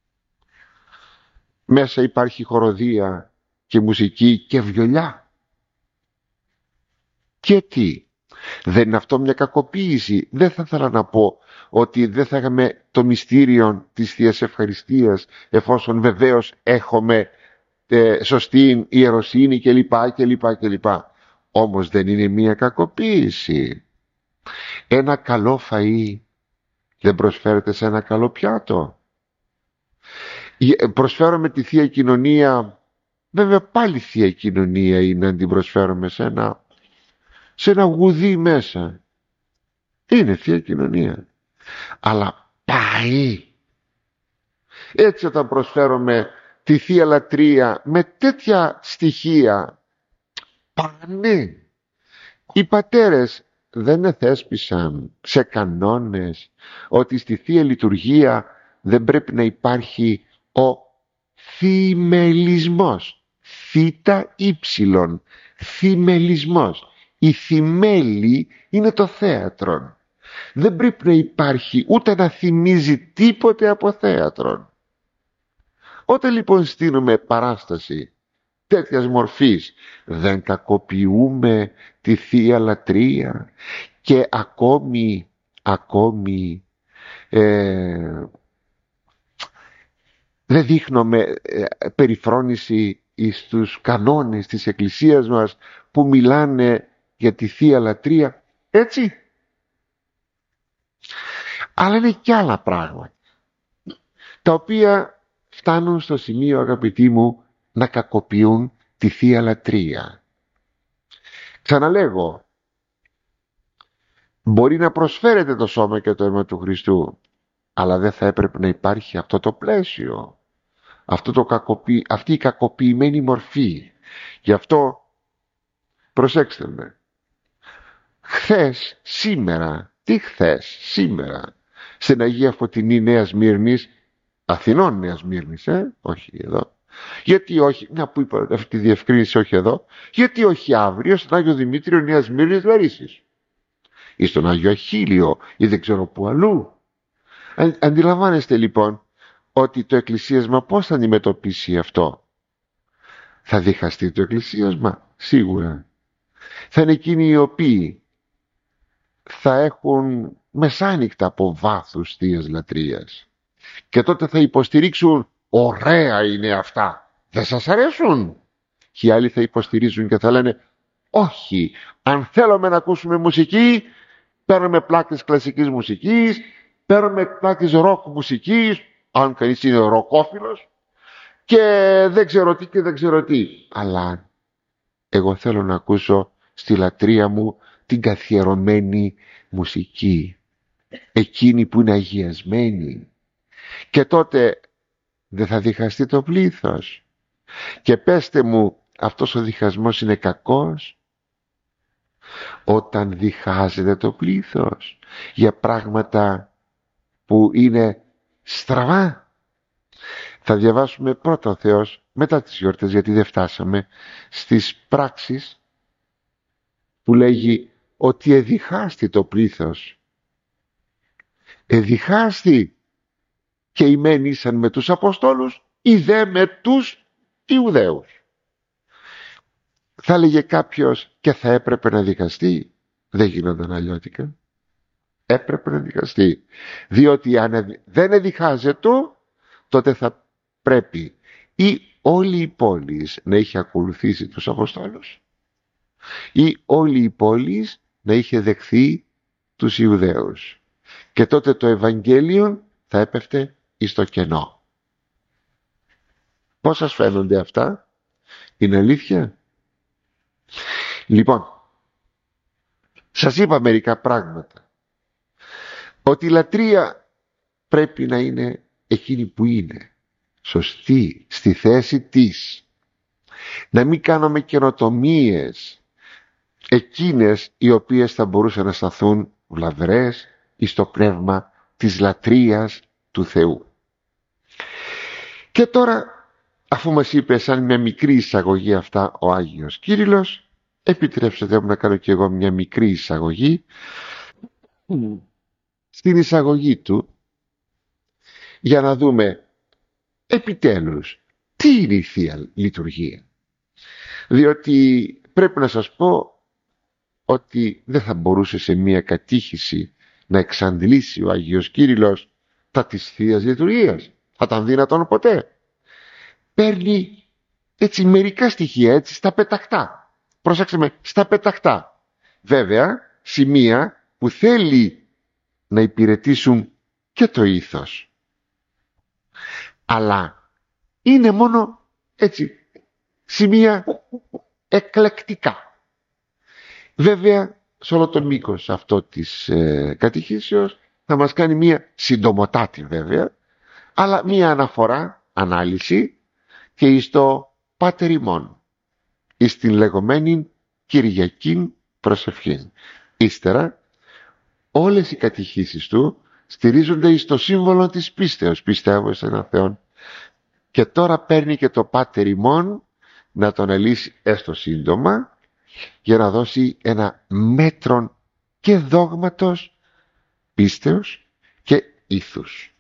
Μέσα υπάρχει χοροδία και μουσική και βιολιά. Και τι, δεν είναι αυτό μια κακοποίηση? Δεν θα ήθελα να πω ότι δεν θα είχαμε το μυστήριο της Θείας Ευχαριστίας, εφόσον βεβαίως έχουμε σωστή ιεροσύνη κλπ. Όμως δεν είναι μια κακοποίηση? Ένα καλό φαΐ δεν προσφέρεται σε ένα καλό πιάτο? Προσφέρουμε τη Θεία Κοινωνία, βέβαια πάλι Θεία Κοινωνία είναι να την προσφέρουμε σε ένα γουδί μέσα. Είναι Θεία Κοινωνία. Αλλά πάει. Έτσι όταν προσφέρουμε τη Θεία Λατρεία με τέτοια στοιχεία, πάνε. Οι πατέρες δεν εθέσπισαν σε κανόνες ότι στη Θεία Λειτουργία δεν πρέπει να υπάρχει ο θυμελισμός? Θήτα ύψιλον, θυμελισμός. Η θυμέλη είναι το θέατρο. Δεν πρέπει να υπάρχει ούτε να θυμίζει τίποτε από θέατρο. Όταν λοιπόν στείλουμε παράσταση τέτοιας μορφής, δεν κακοποιούμε τη Θεία Λατρεία και ακόμη δεν δείχνουμε περιφρόνηση στους κανόνες της Εκκλησίας μας που μιλάνε για τη Θεία Λατρεία, έτσι? Αλλά είναι και άλλα πράγματα τα οποία φτάνουν στο σημείο, αγαπητοί μου, να κακοποιούν τη Θεία Λατρεία. Ξαναλέγω, μπορεί να προσφέρετε το σώμα και το αίμα του Χριστού, αλλά δεν θα έπρεπε να υπάρχει αυτό το πλαίσιο, αυτή η κακοποιημένη μορφή. Γι' αυτό προσέξτε με, σήμερα στην Αγία Φωτεινή Νέα Σμύρνης, Αθηνών Νέα Σμύρνης, όχι εδώ, γιατί όχι, μια που είπα αυτή τη διευκρίνηση, όχι εδώ, γιατί όχι αύριο στον Άγιο Δημήτριο Νέα Σμύρνης Λαρίσσης ή στον Άγιο Αχίλιο ή δεν ξέρω που αλλού? Αντιλαμβάνεστε λοιπόν ότι το εκκλησίασμα πώς θα αντιμετωπίσει αυτό? Θα διχαστεί το εκκλησίασμα? Σίγουρα. Θα είναι εκείνοι οι οποίοι θα έχουν μεσάνυχτα από βάθους Θείας Λατρείας και τότε θα υποστηρίξουν, ωραία είναι αυτά, δεν σας αρέσουν? Και οι άλλοι θα υποστηρίζουν και θα λένε, όχι, αν θέλουμε να ακούσουμε μουσική, παίρνουμε πλάκες κλασικής μουσικής, παίρνουμε πλάκες ροκ μουσικής, αν κανείς είναι ροκόφιλος, και δεν ξέρω τι και δεν ξέρω τι. Αλλά εγώ θέλω να ακούσω στη λατρεία μου την καθιερωμένη μουσική, εκείνη που είναι αγιασμένη. Και τότε δεν θα διχαστεί το πλήθος. Και πέστε μου, αυτός ο διχασμός είναι κακός? Όταν διχάζεται το πλήθος για πράγματα που είναι στραβά. Θα διαβάσουμε πρώτα ο Θεός μετά τις γιορτές, γιατί δεν φτάσαμε στις πράξεις που λέγει ότι εδιχάστη το πλήθος. Εδιχάστη, και οι μεν ήσαν με τους Αποστόλους είδε με τους Ιουδαίους. Θα έλεγε κάποιος, και θα έπρεπε να δικαστεί. Δεν γίνονταν αλλιώτικα. Έπρεπε να δικαστεί. Διότι αν δεν εδιχάζεται, τότε θα πρέπει ή όλη η πόλη να είχε ακολουθήσει τους Αποστόλους, ή όλη η πόλη να είχε δεχθεί τους Ιουδαίους. Και τότε το Ευαγγέλιο θα έπεφτε εις το κενό. Πώς σας φαίνονται αυτά? Είναι αλήθεια? Λοιπόν, σας είπα μερικά πράγματα. Ότι η λατρεία πρέπει να είναι εκείνη που είναι. Σωστή, στη θέση της. Να μην κάνουμε καινοτομίες, εκείνες οι οποίες θα μπορούσαν να σταθούν βλαβερές εις το πνεύμα της λατρείας του Θεού. Και τώρα, αφού μας είπε σαν μια μικρή εισαγωγή αυτά ο Άγιος Κύριλλος, επιτρέψτε μου να κάνω και εγώ μια μικρή εισαγωγή στην εισαγωγή του, για να δούμε επιτέλους τι είναι η Θεία Λειτουργία. Διότι πρέπει να σας πω ότι δεν θα μπορούσε σε μια κατήχηση να εξαντλήσει ο Άγιος Κύριλλος τα της Θείας Λειτουργίας. Θα ήταν δυνατόν ποτέ? Παίρνει έτσι μερικά στοιχεία, έτσι στα πεταχτά. Πρόσεξε με, στα πεταχτά. Βέβαια, σημεία που θέλει να υπηρετήσουν και το ήθος. Αλλά είναι μόνο έτσι σημεία εκλεκτικά. Βέβαια, σε όλο το μήκος αυτό της κατηχήσεως θα μας κάνει μία συντομοτάτη βέβαια, αλλά μία αναφορά, ανάλυση και εις το Πάτερ ημών, εις την λεγόμενη Κυριακήν προσευχήν. Ύστερα, όλες οι κατηχήσεις του στηρίζονται εις το σύμβολο της πίστεως. Πιστεύω σε έναν Θεό. Και τώρα παίρνει και το Πάτερ ημών να τον ελύσει έστω σύντομα, για να δώσει ένα μέτρον και δόγματος, πίστεως και ήθους.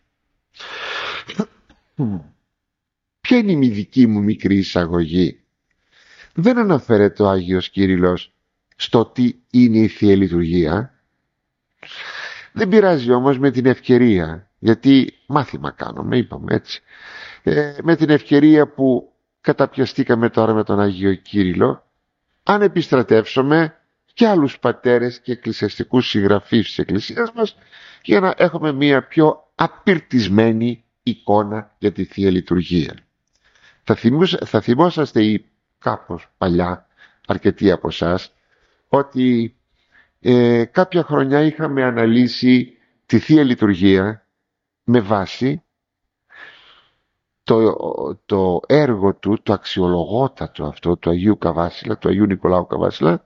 Ποια είναι η δική μου μικρή εισαγωγή? Δεν αναφέρεται ο Άγιος Κύριλλος στο τι είναι η Θεία Λειτουργία. Δεν πειράζει όμως, με την ευκαιρία, γιατί μάθημα κάνουμε, είπαμε έτσι, με την ευκαιρία που καταπιαστήκαμε τώρα με τον Άγιο Κύριλλο, αν επιστρατεύσουμε και άλλους πατέρες και εκκλησιαστικούς συγγραφείς της Εκκλησίας μας, για να έχουμε μια πιο απειρτισμένη εικόνα για τη Θεία Λειτουργία. Θα θυμόσαστε ή κάπως παλιά, αρκετοί από εσάς, ότι κάποια χρονιά είχαμε αναλύσει τη Θεία Λειτουργία με βάση το έργο του, το αξιολογότατο αυτό, του Αγίου Καβάσιλα, του Αγίου Νικολάου Καβάσιλα,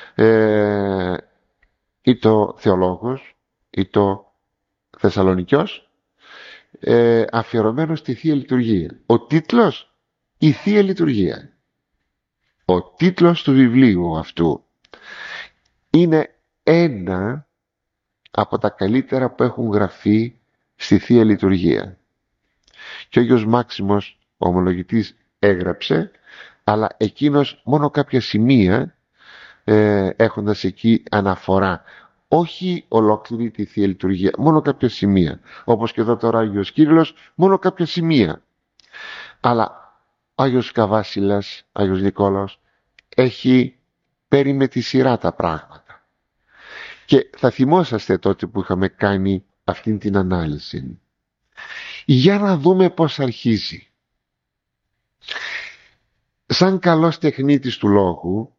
ή το Θεολόγος ή το Θεσσαλονικιός, αφιερωμένο στη Θεία Λειτουργία. Ο τίτλος, η Θεία Λειτουργία. Ο τίτλος του βιβλίου αυτού είναι ένα από τα καλύτερα που έχουν γραφεί στη Θεία Λειτουργία. Και ο Άγιος Μάξιμος, ο ομολογητής, έγραψε, αλλά εκείνος μόνο κάποια σημεία, έχοντας εκεί αναφορά, όχι ολόκληρη τη Θεία Λειτουργία, μόνο κάποια σημεία. Όπως και εδώ τώρα ο Άγιος Κύριλλος, μόνο κάποια σημεία. Αλλά ο Άγιος Καβάσιλας, ο Άγιος Νικόλαος, έχει παίρνει με τη σειρά τα πράγματα. Και θα θυμόσαστε τότε που είχαμε κάνει αυτήν την ανάλυση. Για να δούμε πώς αρχίζει. Σαν καλός τεχνίτης του λόγου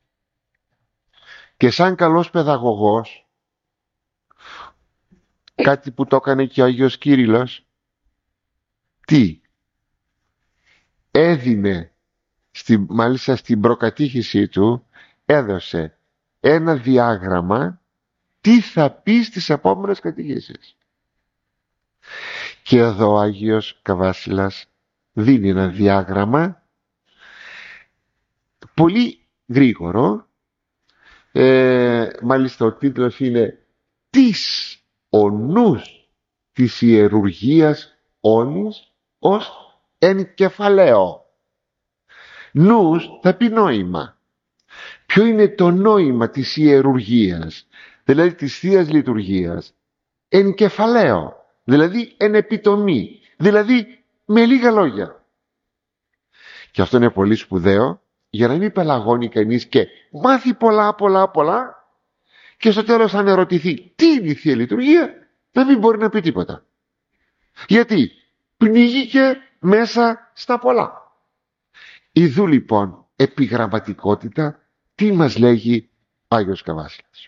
και σαν καλός παιδαγωγός, κάτι που το έκανε και ο Άγιος Κύριλλος, τι έδινε, μάλιστα στην προκατήχησή του, έδωσε ένα διάγραμμα τι θα πει στις επόμενες κατηχήσεις. Και εδώ ο Άγιος Καβάσιλας δίνει ένα διάγραμμα πολύ γρήγορο, μάλιστα ο τίτλος είναι «Της ο νους της ιερουργίας όλης ως εν κεφαλαίο. Νους θα πει νόημα. Ποιο είναι το νόημα της ιερουργίας, δηλαδή της Θείας Λειτουργίας? Εν κεφαλαίο, δηλαδή εν επιτομή, δηλαδή με λίγα λόγια. Και αυτό είναι πολύ σπουδαίο, για να μην πελαγώνει κανείς και μάθει πολλά και στο τέλος αν ερωτηθεί τι είναι η Θεία Λειτουργία, να μην μπορεί να πει τίποτα. Γιατί πνίγηκε μέσα στα πολλά. Ιδού λοιπόν επιγραμματικότητα, τι μας λέγει ο Άγιος Καβάσιλας?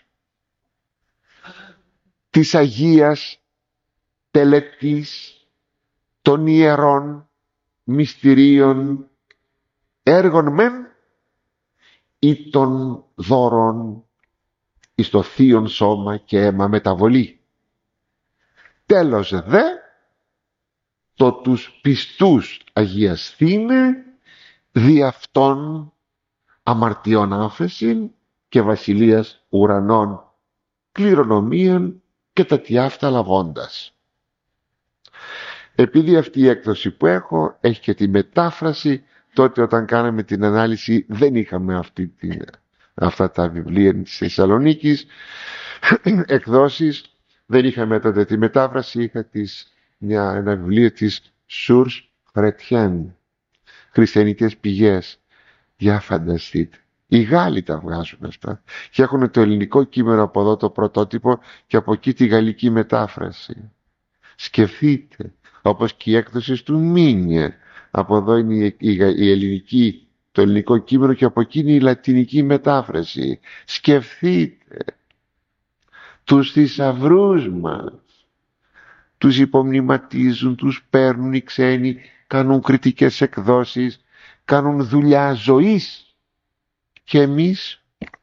Της Αγίας τελετής των ιερών μυστηρίων έργων μεν ή των δώρων εις το θείον σώμα και αίμα μεταβολή. Τέλος δε, το τους πιστούς αγιασθήνε δι' αυτών αμαρτιών άφεσιν και βασιλείας ουρανών κληρονομίαν και τα τι αυτά λαβώντας. Επειδή αυτή η έκδοση που έχω έχει και τη μετάφραση, τότε όταν κάναμε την ανάλυση δεν είχαμε αυτά τα βιβλία της Θεσσαλονίκης εκδόσεις, δεν είχαμε τότε τη μετάφραση, είχα ένα βιβλίο της Source Chrétienne, χριστιανικές πηγές. Για φανταστείτε, οι Γάλλοι τα βγάζουν αυτά και έχουν το ελληνικό κείμενο από εδώ, το πρωτότυπο, και από εκεί τη γαλλική μετάφραση. Σκεφτείτε, όπως και η έκδοση του Μίνιε, από εδώ είναι η ελληνική, το ελληνικό κείμενο, και από εκεί είναι η λατινική μετάφραση. Σκεφτείτε τους θησαυρούς μας, τους υπομνηματίζουν, τους παίρνουν οι ξένοι, κάνουν κριτικές εκδόσεις, κάνουν δουλειά ζωής. Και εμείς,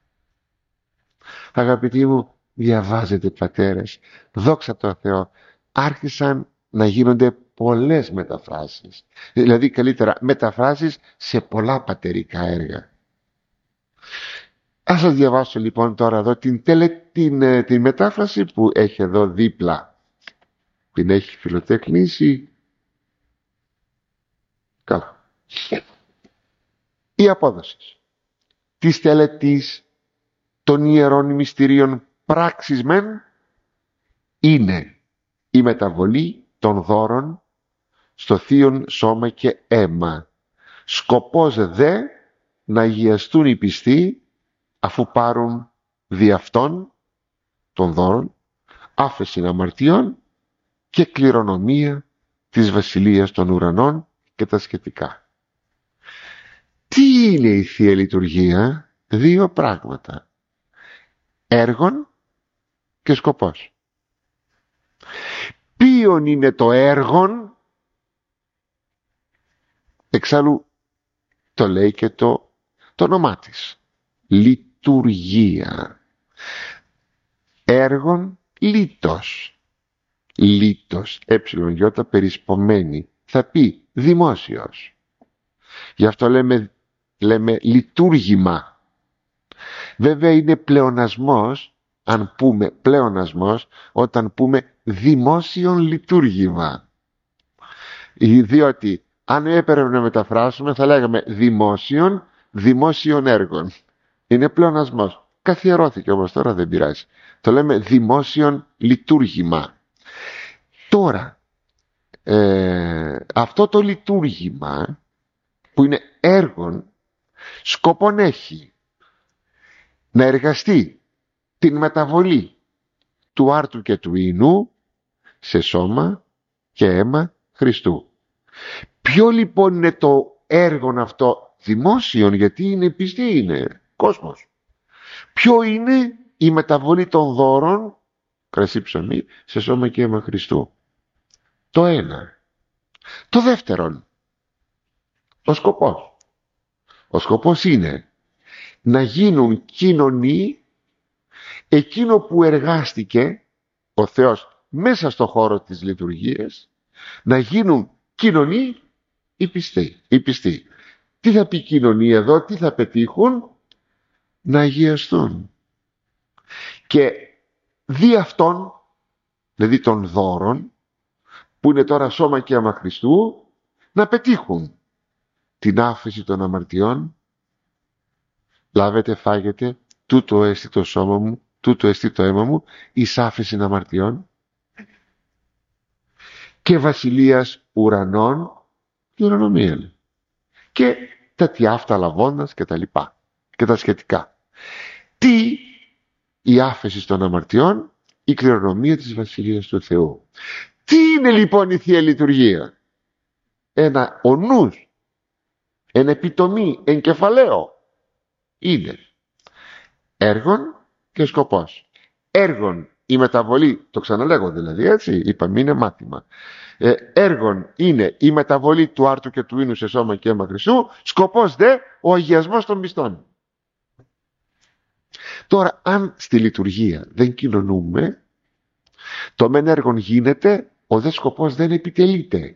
αγαπητοί μου, διαβάζετε πατέρες, δόξα τω Θεώ, άρχισαν να γίνονται πολλές μεταφράσεις. Δηλαδή καλύτερα μεταφράσεις σε πολλά πατερικά έργα. Ας σας διαβάσω λοιπόν τώρα εδώ την μετάφραση που έχει εδώ δίπλα. Την έχει φιλοτεχνήσει. Καλά. Η απόδοση της τελετής των ιερών μυστηρίων πράξης μεν είναι η μεταβολή των δώρων στο θείον σώμα και αίμα. Σκοπός δε να αγιαστούν οι πιστοί αφού πάρουν δι' αυτών των δώρων άφεση αμαρτιών και κληρονομία της βασιλείας των ουρανών και τα σχετικά. Τι είναι η Θεία Λειτουργία? Δύο πράγματα. Έργον και σκοπός. Ποιον είναι το έργον? Εξάλλου το λέει και το όνομά της. Λειτουργία. Έργον λίτος. Λίτος, γιώτα περισπομένη. Θα πει δημόσιος. Γι' αυτό λέμε λειτουργήμα. Βέβαια είναι πλεονασμός, αν πούμε πλεονασμός, όταν πούμε δημόσιον λειτουργήμα. Διότι αν έπρεπε να μεταφράσουμε θα λέγαμε δημόσιον έργων. Είναι πλεονασμός. Καθιερώθηκε όμως, τώρα δεν πειράζει. Το λέμε δημόσιον λειτουργήμα. Τώρα, αυτό το λειτουργήμα που είναι έργον, σκοπόν έχει να εργαστεί την μεταβολή του άρτου και του ίνου σε σώμα και αίμα Χριστού. Ποιο λοιπόν είναι το έργον αυτό? Δημόσιον, γιατί είναι πιστή, είναι κόσμος. Ποιο είναι η μεταβολή των δώρων, κρασί ψωμί, σε σώμα και αίμα Χριστού? Το ένα. Το δεύτερον, ο σκοπός. Ο σκοπός είναι να γίνουν κοινωνοί εκείνο που εργάστηκε ο Θεός μέσα στο χώρο της λειτουργίας, να γίνουν κοινωνοί οι πιστοί. Τι θα πει κοινωνία εδώ? Τι θα πετύχουν? Να αγιαστούν. Και δι' αυτών, δηλαδή των δώρων, που είναι τώρα σώμα και αίμα Χριστού, να πετύχουν την άφεση των αμαρτιών. Λάβετε, φάγετε, τούτο εστί το σώμα μου, τούτο εστί το αίμα μου, εις άφεσιν αμαρτιών, και βασιλείας ουρανών κληρονομία. Και τα τι αυτά λαβώντας και τα λοιπά και τα σχετικά. Τι η άφεση των αμαρτιών, η κληρονομία της βασιλείας του Θεού. Τι είναι λοιπόν η Θεία Λειτουργία? Ο νους, ένα επιτομή, εγκεφαλαίο. Είναι έργον και σκοπός. Έργον η μεταβολή, το ξαναλέγω δηλαδή, έτσι, είπαμε, είναι μάθημα. Έργον είναι η μεταβολή του άρτου και του ίνου σε σώμα και αίμα Χριστού, σκοπός δε ο αγιασμός των πιστών. Τώρα, αν στη λειτουργία δεν κοινωνούμε, το μεν έργον γίνεται, ο δε σκοπός δεν επιτελείται.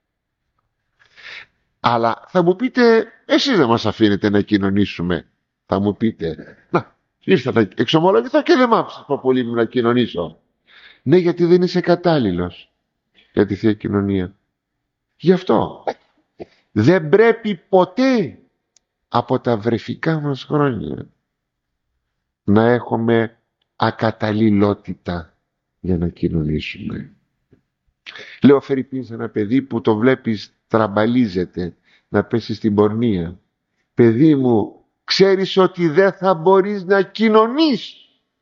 Αλλά θα μου πείτε, εσείς δεν μας αφήνετε να κοινωνήσουμε. Θα μου πείτε, να, ήρθα να εξομολογηθώ και δεν μ' άφησες πολύ να κοινωνήσω. Ναι, γιατί δεν είσαι κατάλληλος για τη Θεία Κοινωνία. Γι' αυτό δεν πρέπει ποτέ από τα βρεφικά μας χρόνια να έχουμε ακαταλληλότητα για να κοινωνήσουμε. Λέω φερειπίν σε ένα παιδί που το βλέπεις τραμπαλίζεται να πέσει στην πορνεία. Παιδί μου, ξέρεις ότι δεν θα μπορείς να κοινωνείς.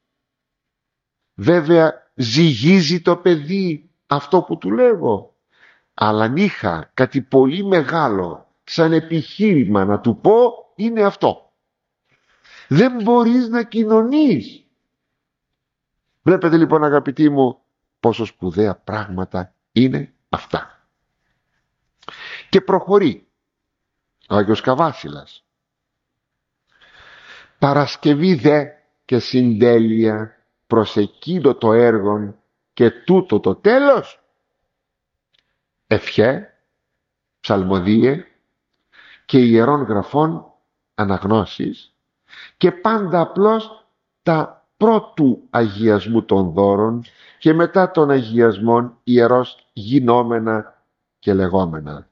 Βέβαια ζυγίζει το παιδί αυτό που του λέγω. Αλλά αν είχα κάτι πολύ μεγάλο σαν επιχείρημα να του πω, είναι αυτό. Δεν μπορείς να κοινωνείς. Βλέπετε λοιπόν, αγαπητοί μου, πόσο σπουδαία πράγματα είναι αυτά. Και προχωρεί ο Άγιος Καβάσιλας. Παρασκευή δε και συντέλεια προς εκείνο το έργον και τούτο το τέλος, ευχέ, ψαλμοδίε και ιερών γραφών αναγνώσεις, και πάντα απλώς τα πρώτου αγιασμού των δώρων και μετά των αγιασμών ιερός γινόμενα και λεγόμενα.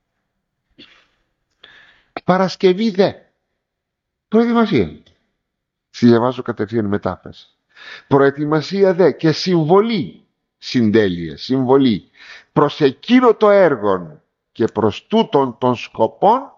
Παρασκευή δε, προετοιμασία. Διαβάζω κατευθείαν μετάφραση. Προετοιμασία δε και συμβολή, συντέλεια, συμβολή προς εκείνο το έργο και προς τούτον των σκοπών.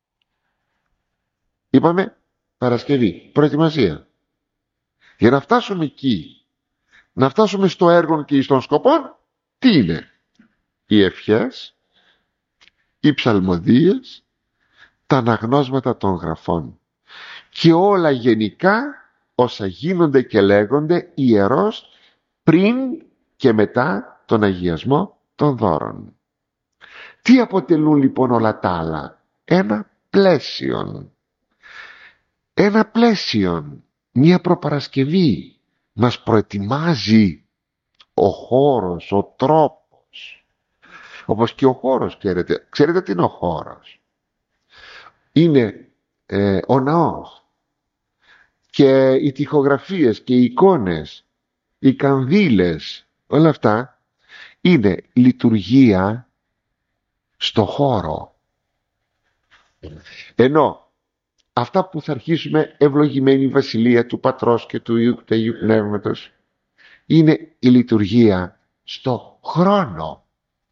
Είπαμε Παρασκευή, προετοιμασία. Για να φτάσουμε εκεί, να φτάσουμε στο έργο και στον σκοπών, τι είναι? Οι ευχές, οι ψαλμοδίες, τα αναγνώσματα των γραφών και όλα γενικά όσα γίνονται και λέγονται ιερός πριν και μετά τον αγιασμό των δώρων. Τι αποτελούν λοιπόν όλα τα άλλα? Ένα πλαίσιον. Ένα πλαίσιον, μια προπαρασκευή. Μας προετοιμάζει ο χώρος, ο τρόπος. Όπως και ο χώρος, ξέρετε. Ξέρετε τι είναι ο χώρος? Είναι ο ναός. Και οι τοιχογραφίες και οι εικόνες, οι κανδύλες, όλα αυτά είναι λειτουργία στο χώρο. Ενώ αυτά που θα αρχίσουμε, ευλογημένη βασιλεία του Πατρός και του Υιού και του Αγίου Πνεύματος, είναι η λειτουργία στο χρόνο.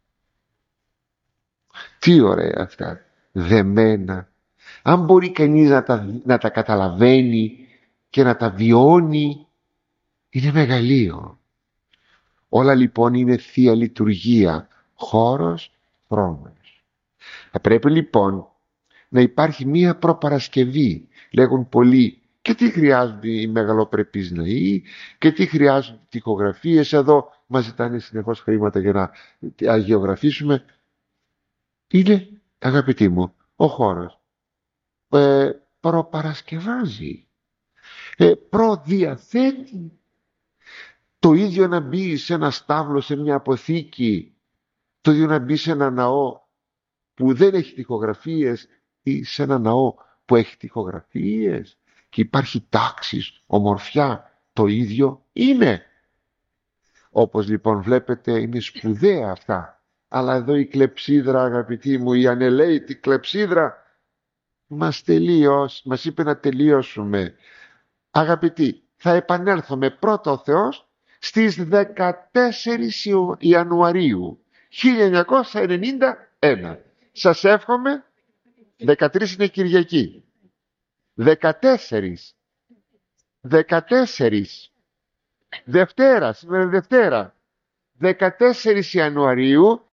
Τι ωραία αυτά, δεμένα. Αν μπορεί κανείς να τα καταλαβαίνει και να τα βιώνει, είναι μεγαλείο. Όλα λοιπόν είναι Θεία Λειτουργία, χώρος, χρόνος. Θα πρέπει λοιπόν να υπάρχει μία προπαρασκευή. Λέγουν πολλοί, και τι χρειάζονται οι μεγαλοπρεπείς ναοί και τι χρειάζονται τοιχογραφίες. Εδώ μας ζητάνε συνεχώς χρήματα για να αγιογραφήσουμε. Είναι, αγαπητοί μου, ο χώρος προπαρασκευάζει, προδιαθέτει. Το ίδιο να μπει σε ένα στάβλο, σε μια αποθήκη, το ίδιο να μπει σε ένα ναό που δεν έχει τοιχογραφίες ή σε ένα ναό που έχει τοιχογραφίες και υπάρχει τάξης, ομορφιά, το ίδιο είναι. Όπως λοιπόν βλέπετε είναι σπουδαία αυτά Αλλά εδώ η κλεψίδρα, αγαπητοί μου, η ανελαίτη κλεψίδρα, μας είπε να τελειώσουμε. Αγαπητοί, θα επανέλθουμε πρώτα ο Θεός στις 14 Ιανουαρίου 1991. Σας εύχομαι, 13 είναι Κυριακή. 14 Δευτέρα, σήμερα Δευτέρα, 14 Ιανουαρίου